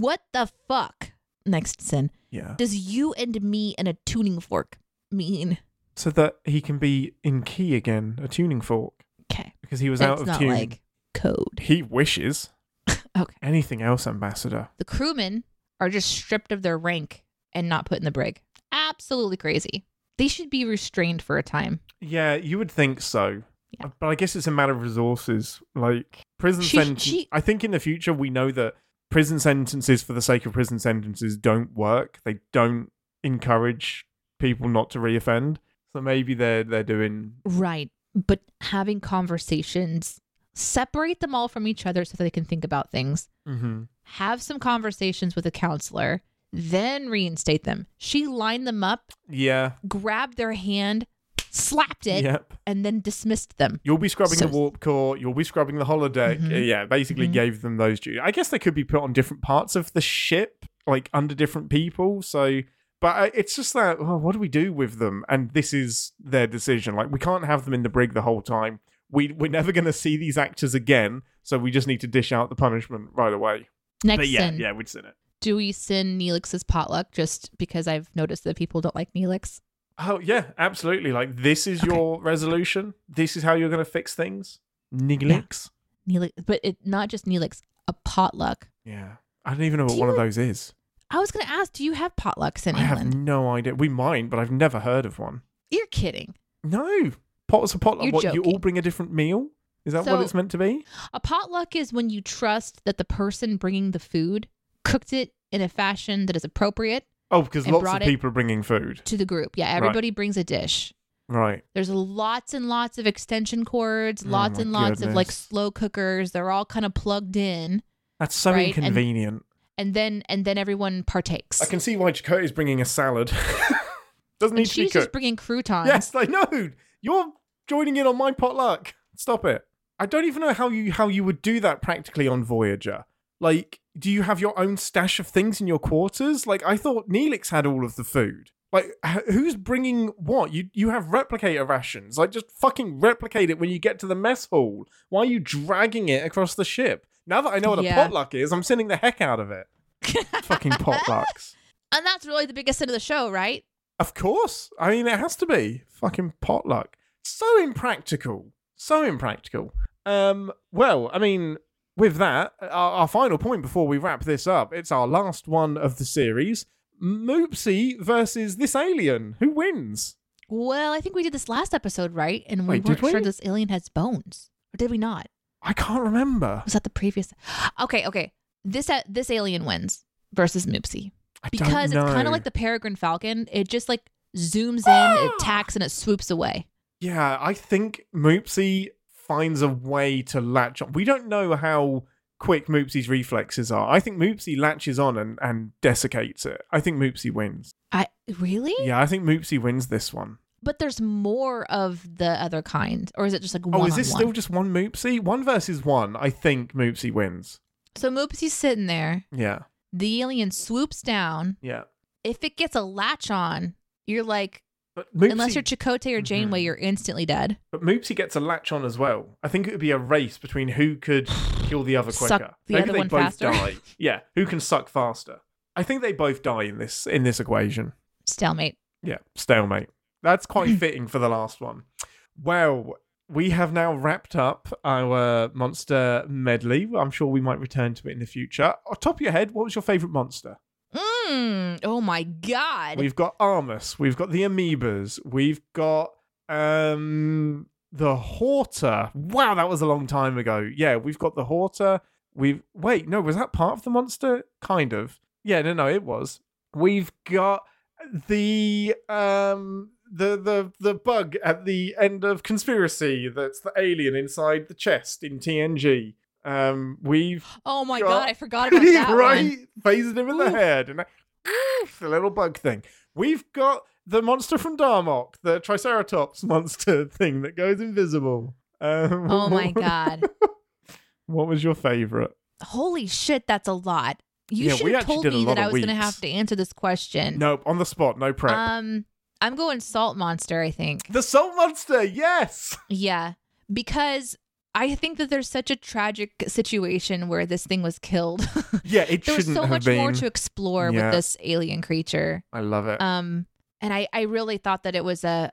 fuck, next sin, does you and me and a tuning fork mean? So that he can be in key again, a tuning fork. Okay. Because he was out of not tune. Like code. He wishes. Okay. Anything else, Ambassador? The crewmen are just stripped of their rank and not put in the brig. Absolutely crazy. They should be restrained for a time. Yeah, you would think so. Yeah. But I guess it's a matter of resources. Like, prison sentence... I think in the future we know that prison sentences for the sake of prison sentences don't work. They don't encourage people not to reoffend. So maybe they're doing... Right. But having conversations, separate them all from each other so that they can think about things. Mm-hmm. Have some conversations with a counselor, then reinstate them. She lined them up, grabbed their hand, slapped it, and then dismissed them. You'll be scrubbing the warp core, you'll be scrubbing the holodeck. Mm-hmm. Basically gave them those duties. I guess they could be put on different parts of the ship, like under different people. So, but it's just that, what do we do with them? And this is their decision. Like, we can't have them in the brig the whole time. We're never going to see these actors again, so we just need to dish out the punishment right away. Next sin. Yeah, we'd sin it. Do we sin Neelix's potluck just because I've noticed that people don't like Neelix? Oh, yeah, absolutely. Like, this is your resolution? This is how you're going to fix things? Neelix? Yeah. Neelix, but not just Neelix, a potluck. Yeah. I don't even know what one of those is. I was going to ask, do you have potlucks in England? I England? have no idea. We might, but I've never heard of one. You're kidding. No. What's a potluck? You're what, joking. You all bring a different meal? Is that what it's meant to be? A potluck is when you trust that the person bringing the food cooked it in a fashion that is appropriate. Oh, because lots of people are bringing food. To the group. Yeah, everybody brings a dish. Right. There's lots and lots of extension cords, lots and lots of like slow cookers. They're all kind of plugged in. That's so inconvenient. And then everyone partakes. I can see why Chakotay's bringing a salad. Doesn't need to be cooked. She's just bringing croutons. Yes, I know. You're joining in on my potluck. Stop it. I don't even know how you would do that practically on Voyager. Like, do you have your own stash of things in your quarters? Like, I thought Neelix had all of the food. Like, who's bringing what? You have replicator rations. Like, just fucking replicate it when you get to the mess hall. Why are you dragging it across the ship? Now that I know what a potluck is, I'm sending the heck out of it. Fucking potlucks. And that's really the biggest sin of the show, right? Of course. I mean, it has to be. Fucking potluck. So impractical. So impractical. Well, I mean, with that, our final point before we wrap this up, it's our last one of the series. Moopsie versus this alien. Who wins? Well, I think we did this last episode, right? And we weren't sure this alien has bones. Or did we not? I can't remember. Was that the previous? Okay. This alien wins versus Moopsie. Because it's kind of like the Peregrine Falcon. It just like zooms in, it attacks, and it swoops away. Yeah, I think Moopsie finds a way to latch on. We don't know how quick Moopsie's reflexes are. I think Moopsie latches on and desiccates it. I think Moopsie wins. Really? Yeah, I think Moopsie wins this one. But there's more of the other kind, or is it just like one? Oh, is this still just one Moopsie? 1 versus 1. I think Moopsie wins. So Moopsie's sitting there. Yeah. The alien swoops down. Yeah. If it gets a latch on, you're like, But Moopsy, Unless you're Chakotay or Janeway, you're instantly dead. But Moopsy gets a latch on as well. I think it would be a race between who could kill the other quicker. Suck the Maybe other they one both faster. die. Yeah, who can suck faster? I think they both die in this equation. Stalemate. Yeah, stalemate. That's quite fitting for the last one. Well, we have now wrapped up our monster medley. I'm sure we might return to it in the future. Off top of your head, what was your favourite monster? Oh my god. We've got Armus. We've got the amoebas. We've got the Horta. Wow, that was a long time ago. Yeah, we've got the Horta. Wait, no, was that part of the monster? Kind of. Yeah, no, it was. We've got the bug at the end of Conspiracy. That's the alien inside the chest in TNG. We've Oh my got- god, I forgot about that right, one. phases him in the head and the little bug thing. We've got the monster from Darmok, the Triceratops monster thing that goes invisible. Oh my god. What was your favorite? Holy shit, that's a lot. You Yeah, should we have actually told did a me lot that I of was going to weeks. have to answer this question. Nope, on the spot, no prep. I'm going Salt Monster, I think. The Salt Monster, yes. Yeah, because I think that there's such a tragic situation where this thing was killed. Yeah, it There was shouldn't so have much been. more to explore Yeah. with this alien creature. I love it. And I really thought that it was a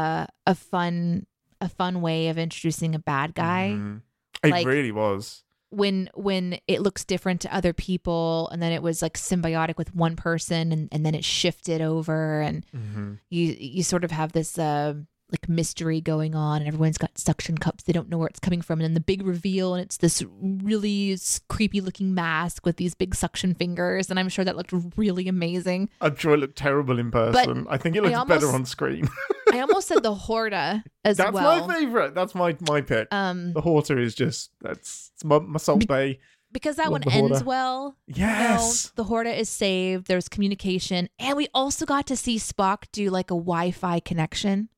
fun way of introducing a bad guy. Mhm. It like- really was. When it looks different to other people, and then it was like symbiotic with one person, and then it shifted over, and Mhm. you sort of have this like mystery going on, and everyone's got suction cups, they don't know where it's coming from, and then the big reveal, and it's this really creepy looking mask with these big suction fingers, and I'm sure that looked really amazing. I'm sure it looked terrible in person. I think it looks better on screen. I almost said the Horta as That's well. my favourite. That's my pick. The Horta is just it's my Salt Bay. Because that Love one the ends Horta. well. Yes. The Horta is saved. There's communication. And we also got to see Spock do like a Wi-Fi connection.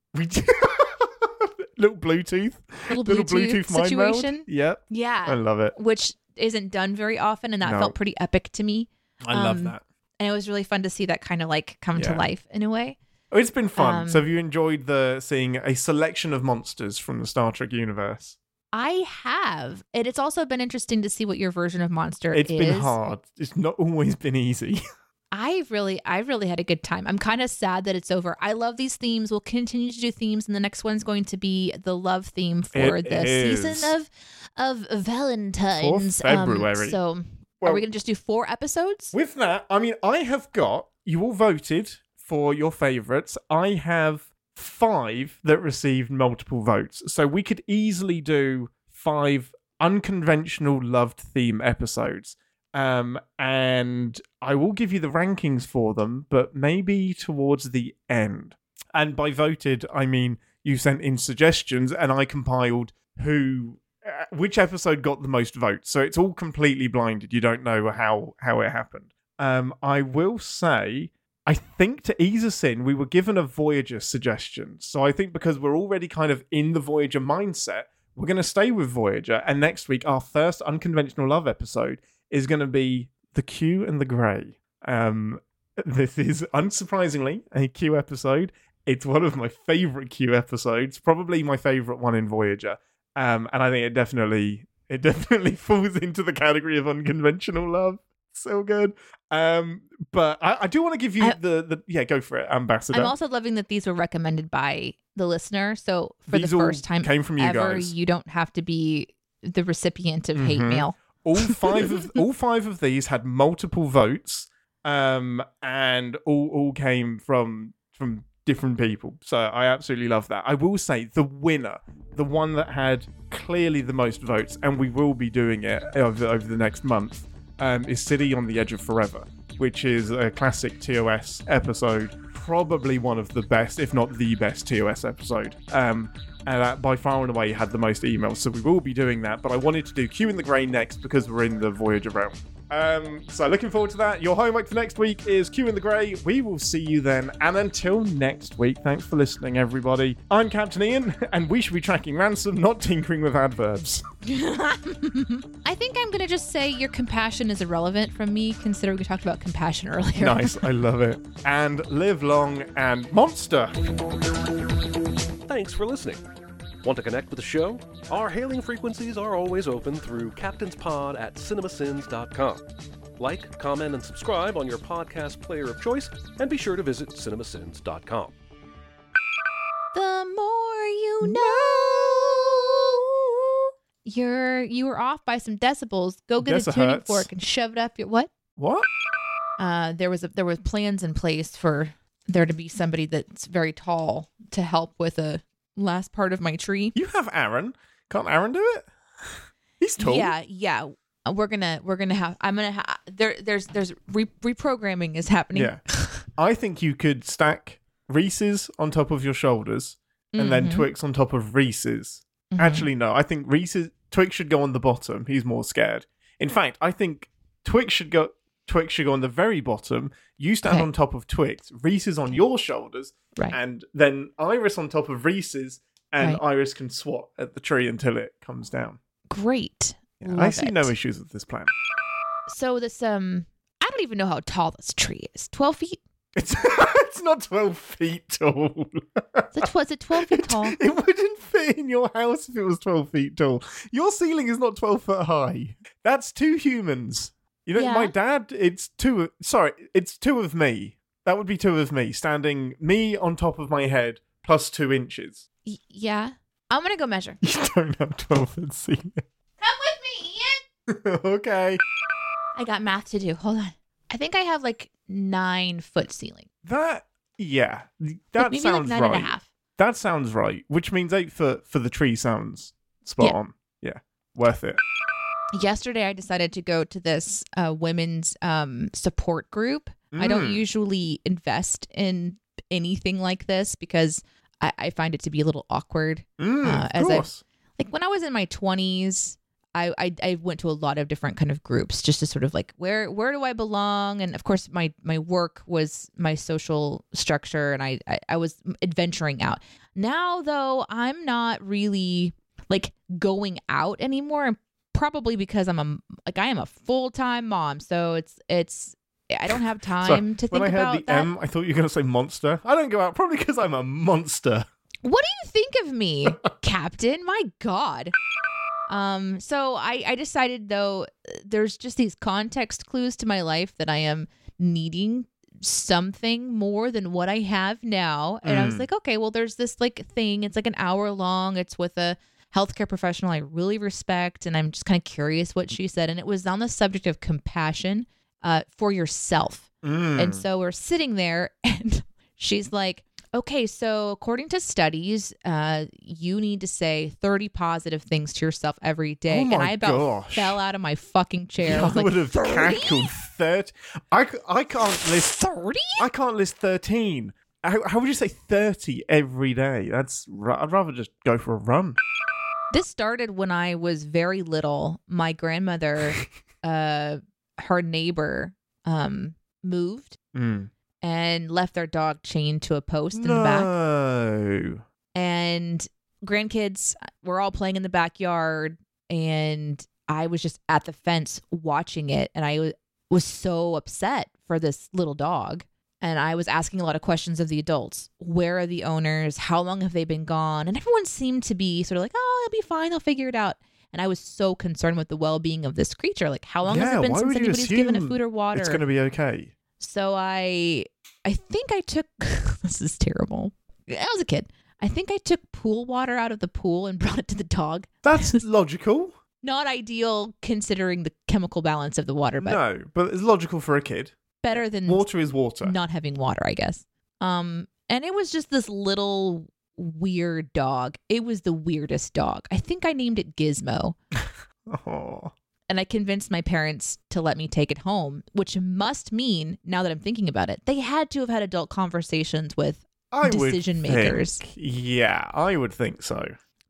Little Bluetooth. Little Little Bluetooth Bluetooth mind situation. meld. Yep. I Yeah. love it. Which isn't done very often. And that No. felt pretty epic to me. I love Um, that. And it was really fun to see that kind of like come to Yeah. life in a way. Oh, it's been fun. um, So have you enjoyed seeing a selection of monsters from the Star Trek universe? I have. And it's also been interesting to see what your version of Monster It's is. been hard. It's not always been easy. I've really had a good time. I'm kind of sad that it's over. I love these themes. We'll continue to do themes, and the next one's going to be the love theme for It the is. season of Valentine's. For February. So Well, are we going to just do 4 episodes? with that, I mean, I have got, you all voted for your favourites. I have 5 that received multiple votes. So we could easily do 5 unconventional loved theme episodes. And I will give you the rankings for them, but maybe towards the end. And by voted, I mean you sent in suggestions and I compiled which episode got the most votes. So it's all completely blinded. You don't know how it happened. I will say, I think to ease us in, we were given a Voyager suggestion. So I think because we're already kind of in the Voyager mindset, we're going to stay with Voyager. And next week, our first unconventional love episode is going to be the Q and the Grey. This is unsurprisingly a Q episode. It's one of my favorite Q episodes, probably my favorite one in Voyager. And I think it definitely falls into the category of unconventional love. So good. But I do want to give you the go for it, Ambassador. I'm also loving that these were recommended by the listener. So for These the all first time came from you ever, guys. you don't have to be the recipient of hate Mhm. mail. All five of these had multiple votes, and all came from different people. So I absolutely love that. I will say the winner, the one that had clearly the most votes, and we will be doing it over the next month, is City on the Edge of Forever, which is a classic TOS episode, probably one of the best, if not the best TOS episode. And that by far and away had the most emails, so we will be doing that. But I wanted to do Q in the Grey next because we're in the Voyager realm. So looking forward to that. Your homework for next week is Q in the Grey. We will see you then. And until next week, thanks for listening, everybody. I'm Captain Ian, and we should be tracking ransom, not tinkering with adverbs. I think I'm going to just say your compassion is irrelevant from me, considering we talked about compassion earlier. Nice, I love it. And live long and monster. Thanks for listening. Want to connect with the show? Our hailing frequencies are always open through captainspod@cinemasins.com. Like, comment, and subscribe on your podcast player of choice, and be sure to visit cinemasins.com. The more you know. You were off by some decibels. Go get a tuning fork and shove it up your what? What? There was plans in place for there to be somebody that's very tall to help with a last part of my tree. You have Aaron. Can't Aaron do it? He's tall. Yeah. We're gonna have. There's reprogramming is happening. Yeah. I think you could stack Reese's on top of your shoulders and then Twix on top of Reese's. Actually, no. I think Twix should go on the bottom. He's more scared. In fact, I think Twix should go on the very bottom. You stand on top of Twix. Reese's on your shoulders. Right. And then Iris on top of Reese's, and Iris can swat at the tree until it comes down. Great. Yeah, I see no issues with this plan. So this, I don't even know how tall this tree is. 12 feet? It's not 12 feet tall. Is it 12 feet tall? It wouldn't fit in your house if it was 12 feet tall. Your ceiling is not 12 foot high. That's 2 humans. You know, my dad, it's two of me. That would be 2 of me, standing me on top of my head plus 2 inches. Yeah. I'm going to go measure. You don't have 12-foot ceiling. Come with me, Ian. Okay. I got math to do. Hold on. I think I have like 9-foot ceiling. That maybe sounds like 9.5. right. That sounds right, which means 8 foot for the tree sounds spot on. Yeah, worth it. Yesterday, I decided to go to this women's support group. I don't usually invest in anything like this because I find it to be a little awkward. Of course. Like when I was in my 20s, I went to a lot of different kind of groups just to sort of like where do I belong? And of course, my work was my social structure, and I was adventuring out. Now, though, I'm not really like going out anymore. Probably because I am a full-time mom, so it's I don't have time to think about that. When I heard the M, I thought you were going to say monster. I don't go out probably because I'm a monster. What do you think of me, Captain? My God. So I decided, though, there's just these context clues to my life that I am needing something more than what I have now. And I was like, okay, well, there's this like thing. It's like an hour long. It's with a healthcare professional I really respect, and I'm just kind of curious what she said. And it was on the subject of compassion for yourself. And so we're sitting there, and she's like, okay, so according to studies, you need to say 30 positive things to yourself every day. Oh my and I about fell out of my fucking chair. I was like, would have 30? cackled 30. I can't list 30? I can't list 13. How would you say 30 every day? I'd rather just go for a run. This started when I was very little. My grandmother, her neighbor, moved and left their dog chained to a post in the back. And grandkids were all playing in the backyard, and I was just at the fence watching it, and I was so upset for this little dog. And I was asking a lot of questions of the adults. Where are the owners? How long have they been gone? And everyone seemed to be sort of like, oh, they'll be fine. They'll figure it out. And I was so concerned with the well-being of this creature. Like, how long has it been since anybody's given it food or water? It's going to be okay. So I think I took, this is terrible. I was a kid. I think I took pool water out of the pool and brought it to the dog. That's logical. Not ideal considering the chemical balance of the water, but no, but it's logical for a kid. Better than water is water. Not having water, I guess. And it was just this little weird dog. It was the weirdest dog. I think I named it Gizmo. Oh. And I convinced my parents to let me take it home, which must mean, now that I'm thinking about it, they had to have had adult conversations with decision makers. Yeah, I would think so.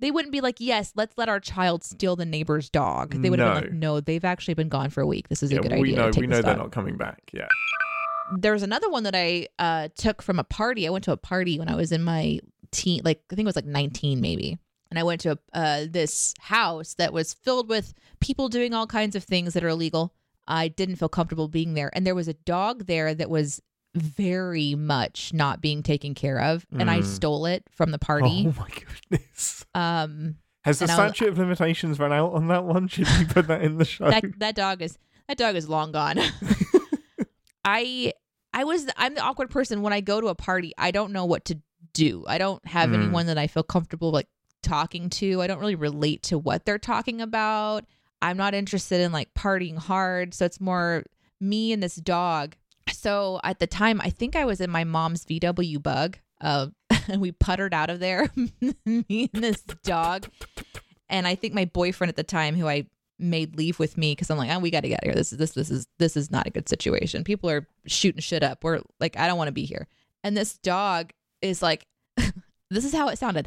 They wouldn't be like, yes, let's let our child steal the neighbor's dog. They would have been like, no, they've actually been gone for a week. This is a good idea. We know they're not coming back. Yeah. There's another one that I took from a party. I went to a party when I was in my teen, like I think it was like 19 maybe. And I went to this house that was filled with people doing all kinds of things that are illegal. I didn't feel comfortable being there. And there was a dog there that was very much not being taken care of. And I stole it from the party. Oh my goodness. Has the statute of limitations run out on that one? Should we put that in the show? That dog is long gone. I'm the awkward person when I go to a party. I don't know what to do. I don't have anyone that I feel comfortable like talking to. I don't really relate to what they're talking about. I'm not interested in like partying hard. So it's more me and this dog. So at the time, I think I was in my mom's VW Bug. And we puttered out of there, me and this dog. And I think my boyfriend at the time, who I made leave with me, because I'm like, oh, we got to get out of here. This is not a good situation. People are shooting shit up. We're like, I don't want to be here. And this dog is like, this is how it sounded.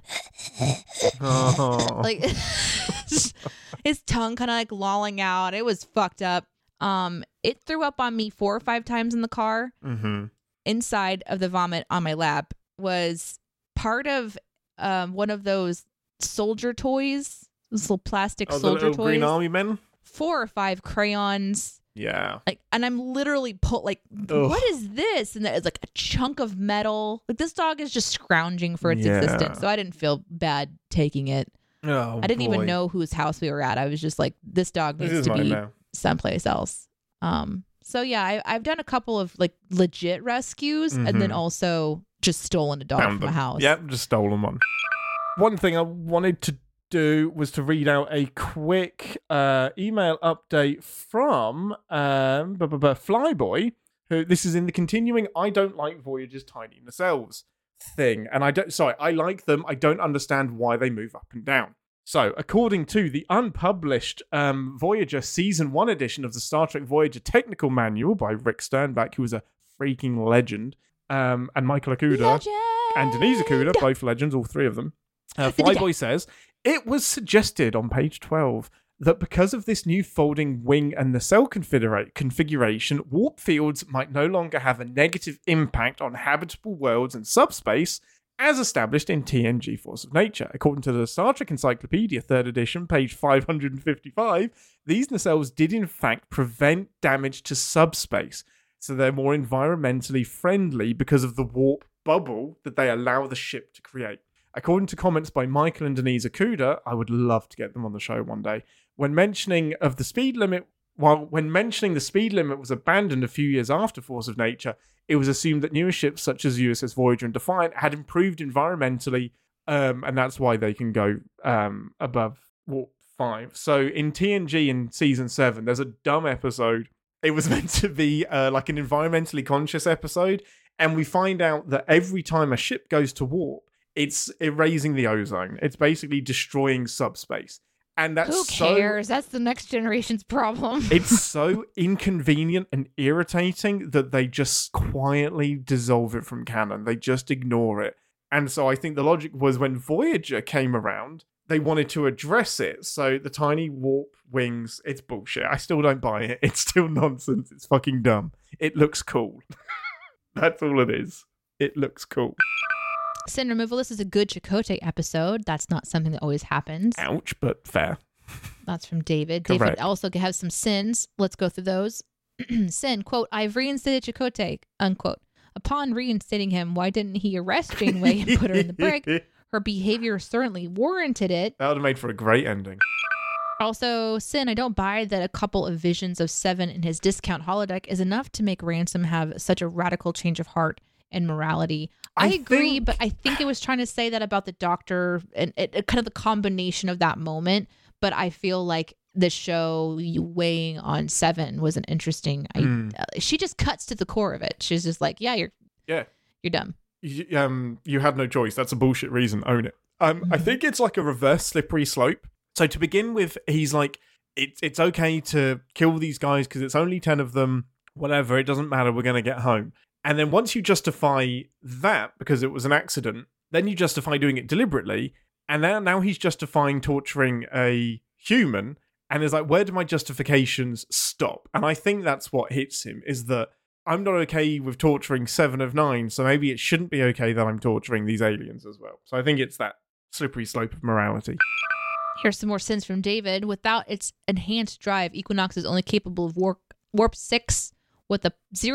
Like his tongue kind of like lolling out. It was fucked up. It threw up on me 4 or 5 times in the car. Inside of the vomit on my lap was part of one of those soldier toys, those little plastic soldier toys. Green Army men? 4 or 5 crayons. Yeah. Like, and I'm literally what is this? And it's like a chunk of metal. Like, this dog is just scrounging for its existence. So I didn't feel bad taking it. Oh, I didn't even know whose house we were at. I was just like, this dog needs to be someplace else. So yeah, I've done a couple of like legit rescues and then also just stolen a dog from a house. Yep, just stolen one. One thing I wanted to do was to read out a quick email update from Flyboy, who this is in the continuing I don't like Voyager's tiny nacelles thing. And I like them. I don't understand why they move up and down. So, according to the unpublished Voyager Season 1 edition of the Star Trek Voyager Technical Manual by Rick Sternbach, who is a freaking legend, and Michael Okuda and Denise Okuda, both legends, all 3 of them, Flyboy says, it was suggested on page 12 that because of this new folding wing and nacelle configuration, warp fields might no longer have a negative impact on habitable worlds and subspace, as established in TNG Force of Nature. According to the Star Trek Encyclopedia 3rd edition, page 555, these nacelles did in fact prevent damage to subspace, so they're more environmentally friendly because of the warp bubble that they allow the ship to create. According to comments by Michael and Denise Okuda, I would love to get them on the show one day, when mentioning the speed limit was abandoned a few years after Force of Nature, it was assumed that newer ships such as USS Voyager and Defiant had improved environmentally, and that's why they can go above Warp 5. So in TNG in Season 7, there's a dumb episode. It was meant to be like an environmentally conscious episode, and we find out that every time a ship goes to warp, it's erasing the ozone. It's basically destroying subspace. And that's who cares? That's the next generation's problem. It's so inconvenient and irritating that they just quietly dissolve it from canon. They just ignore it. And so I think the logic was when Voyager came around, they wanted to address it. So the tiny warp wings, it's bullshit. I still don't buy it. It's still nonsense. It's fucking dumb. It looks cool. That's all it is. It looks cool. Sin removal. This is a good Chakotay episode. That's not something that always happens. Ouch, but fair. That's from David. Correct. David also has some sins. Let's go through those. Sin, quote, I've reinstated Chakotay, unquote. Upon reinstating him, why didn't he arrest Janeway and put her in the brig? Her behavior certainly warranted it. That would have made for a great ending. Also, Sin, I don't buy that a couple of visions of Seven in his discount holodeck is enough to make Ransom have such a radical change of heart and morality. I agree, but I think it was trying to say that about the Doctor and it kind of the combination of that moment. But I feel like the show weighing on Seven was an interesting. She just cuts to the core of it. She's just like, you're dumb. You had no choice. That's a bullshit reason. Own it. I think it's like a reverse slippery slope. So to begin with, he's like, it's okay to kill these guys because it's only 10 of them. Whatever, it doesn't matter. We're going to get home. And then once you justify that because it was an accident, then you justify doing it deliberately. And now he's justifying torturing a human, and is like, where do my justifications stop? And I think that's what hits him, is that I'm not okay with torturing 7 of 9, so maybe it shouldn't be okay that I'm torturing these aliens as well. So I think it's that slippery slope of morality. Here's some more sins from David. Without its enhanced drive, Equinox is only capable of warp 6 with a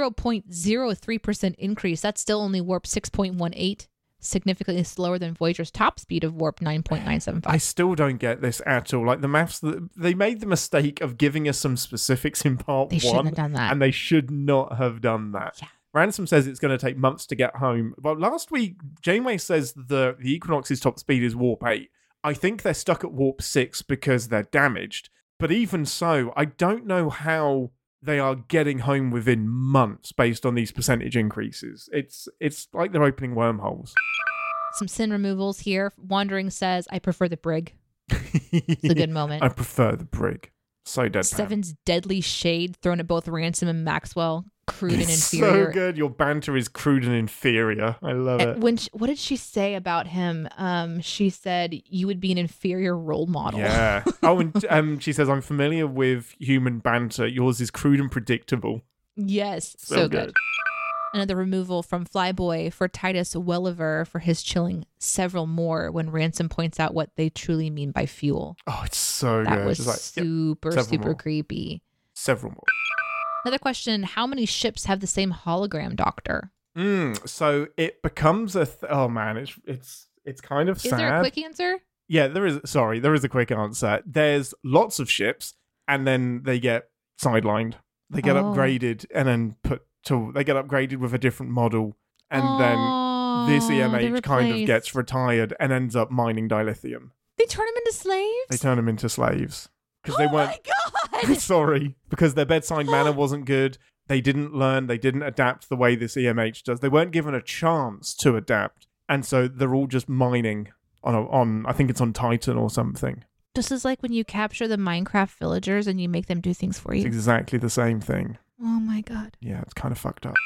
0.03% increase. That's still only warp 6.18, significantly slower than Voyager's top speed of warp 9.975. I still don't get this at all. Like the maths, they made the mistake of giving us some specifics in part 1. They shouldn't have done that. And they should not have done that. Yeah. Ransom says it's going to take months to get home. But last week, Janeway says the Equinox's top speed is warp 8. I think they're stuck at warp 6 because they're damaged. But even so, I don't know how they are getting home within months based on these percentage increases. It's like they're opening wormholes. Some sin removals here. Wandering says, I prefer the brig. It's a good moment. I prefer the brig. So deadpan. Seven's deadly shade thrown at both Ransom and Maxwell. Crude and inferior. So good. Your banter is crude and inferior. I love it. What did she say about him? She said, you would be an inferior role model. Yeah. Oh, and she says, I'm familiar with human banter. Yours is crude and predictable. Yes. So good. Another removal from Flyboy for Titus Welliver for his chilling several more when Ransom points out what they truly mean by fuel. Oh, it's so that good. was like, super creepy. Several more. Another question, how many ships have the same hologram doctor? So it becomes oh man, it's kind of sad. Is there a quick answer? Yeah, there is a quick answer. There's lots of ships, and then they get sidelined. They get upgraded and then they get upgraded with a different model, and then this EMH kind of gets retired and ends up mining dilithium. They turn them into slaves? They turn them into slaves. Because they weren't. Oh my God! Sorry. Because their bedside manner wasn't good. They didn't learn. They didn't adapt the way this EMH does. They weren't given a chance to adapt. And so they're all just mining on I think it's on Titan or something. This is like when you capture the Minecraft villagers and you make them do things for you. It's exactly the same thing. Oh my God. Yeah, it's kind of fucked up.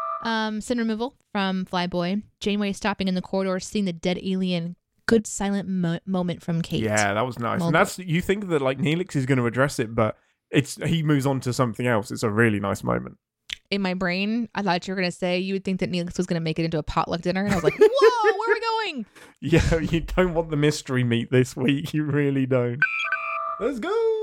Sin removal from Flyboy. Janeway stopping in the corridor, seeing the dead alien. Good silent moment from Kate. Yeah, that was nice. And that's, you think that like Neelix is going to address it, but he moves on to something else. It's a really nice moment. In my brain, I thought you were going to say you would think that Neelix was going to make it into a potluck dinner. And I was like, whoa, where are we going? Yeah, you don't want the mystery meat this week. You really don't. Let's go.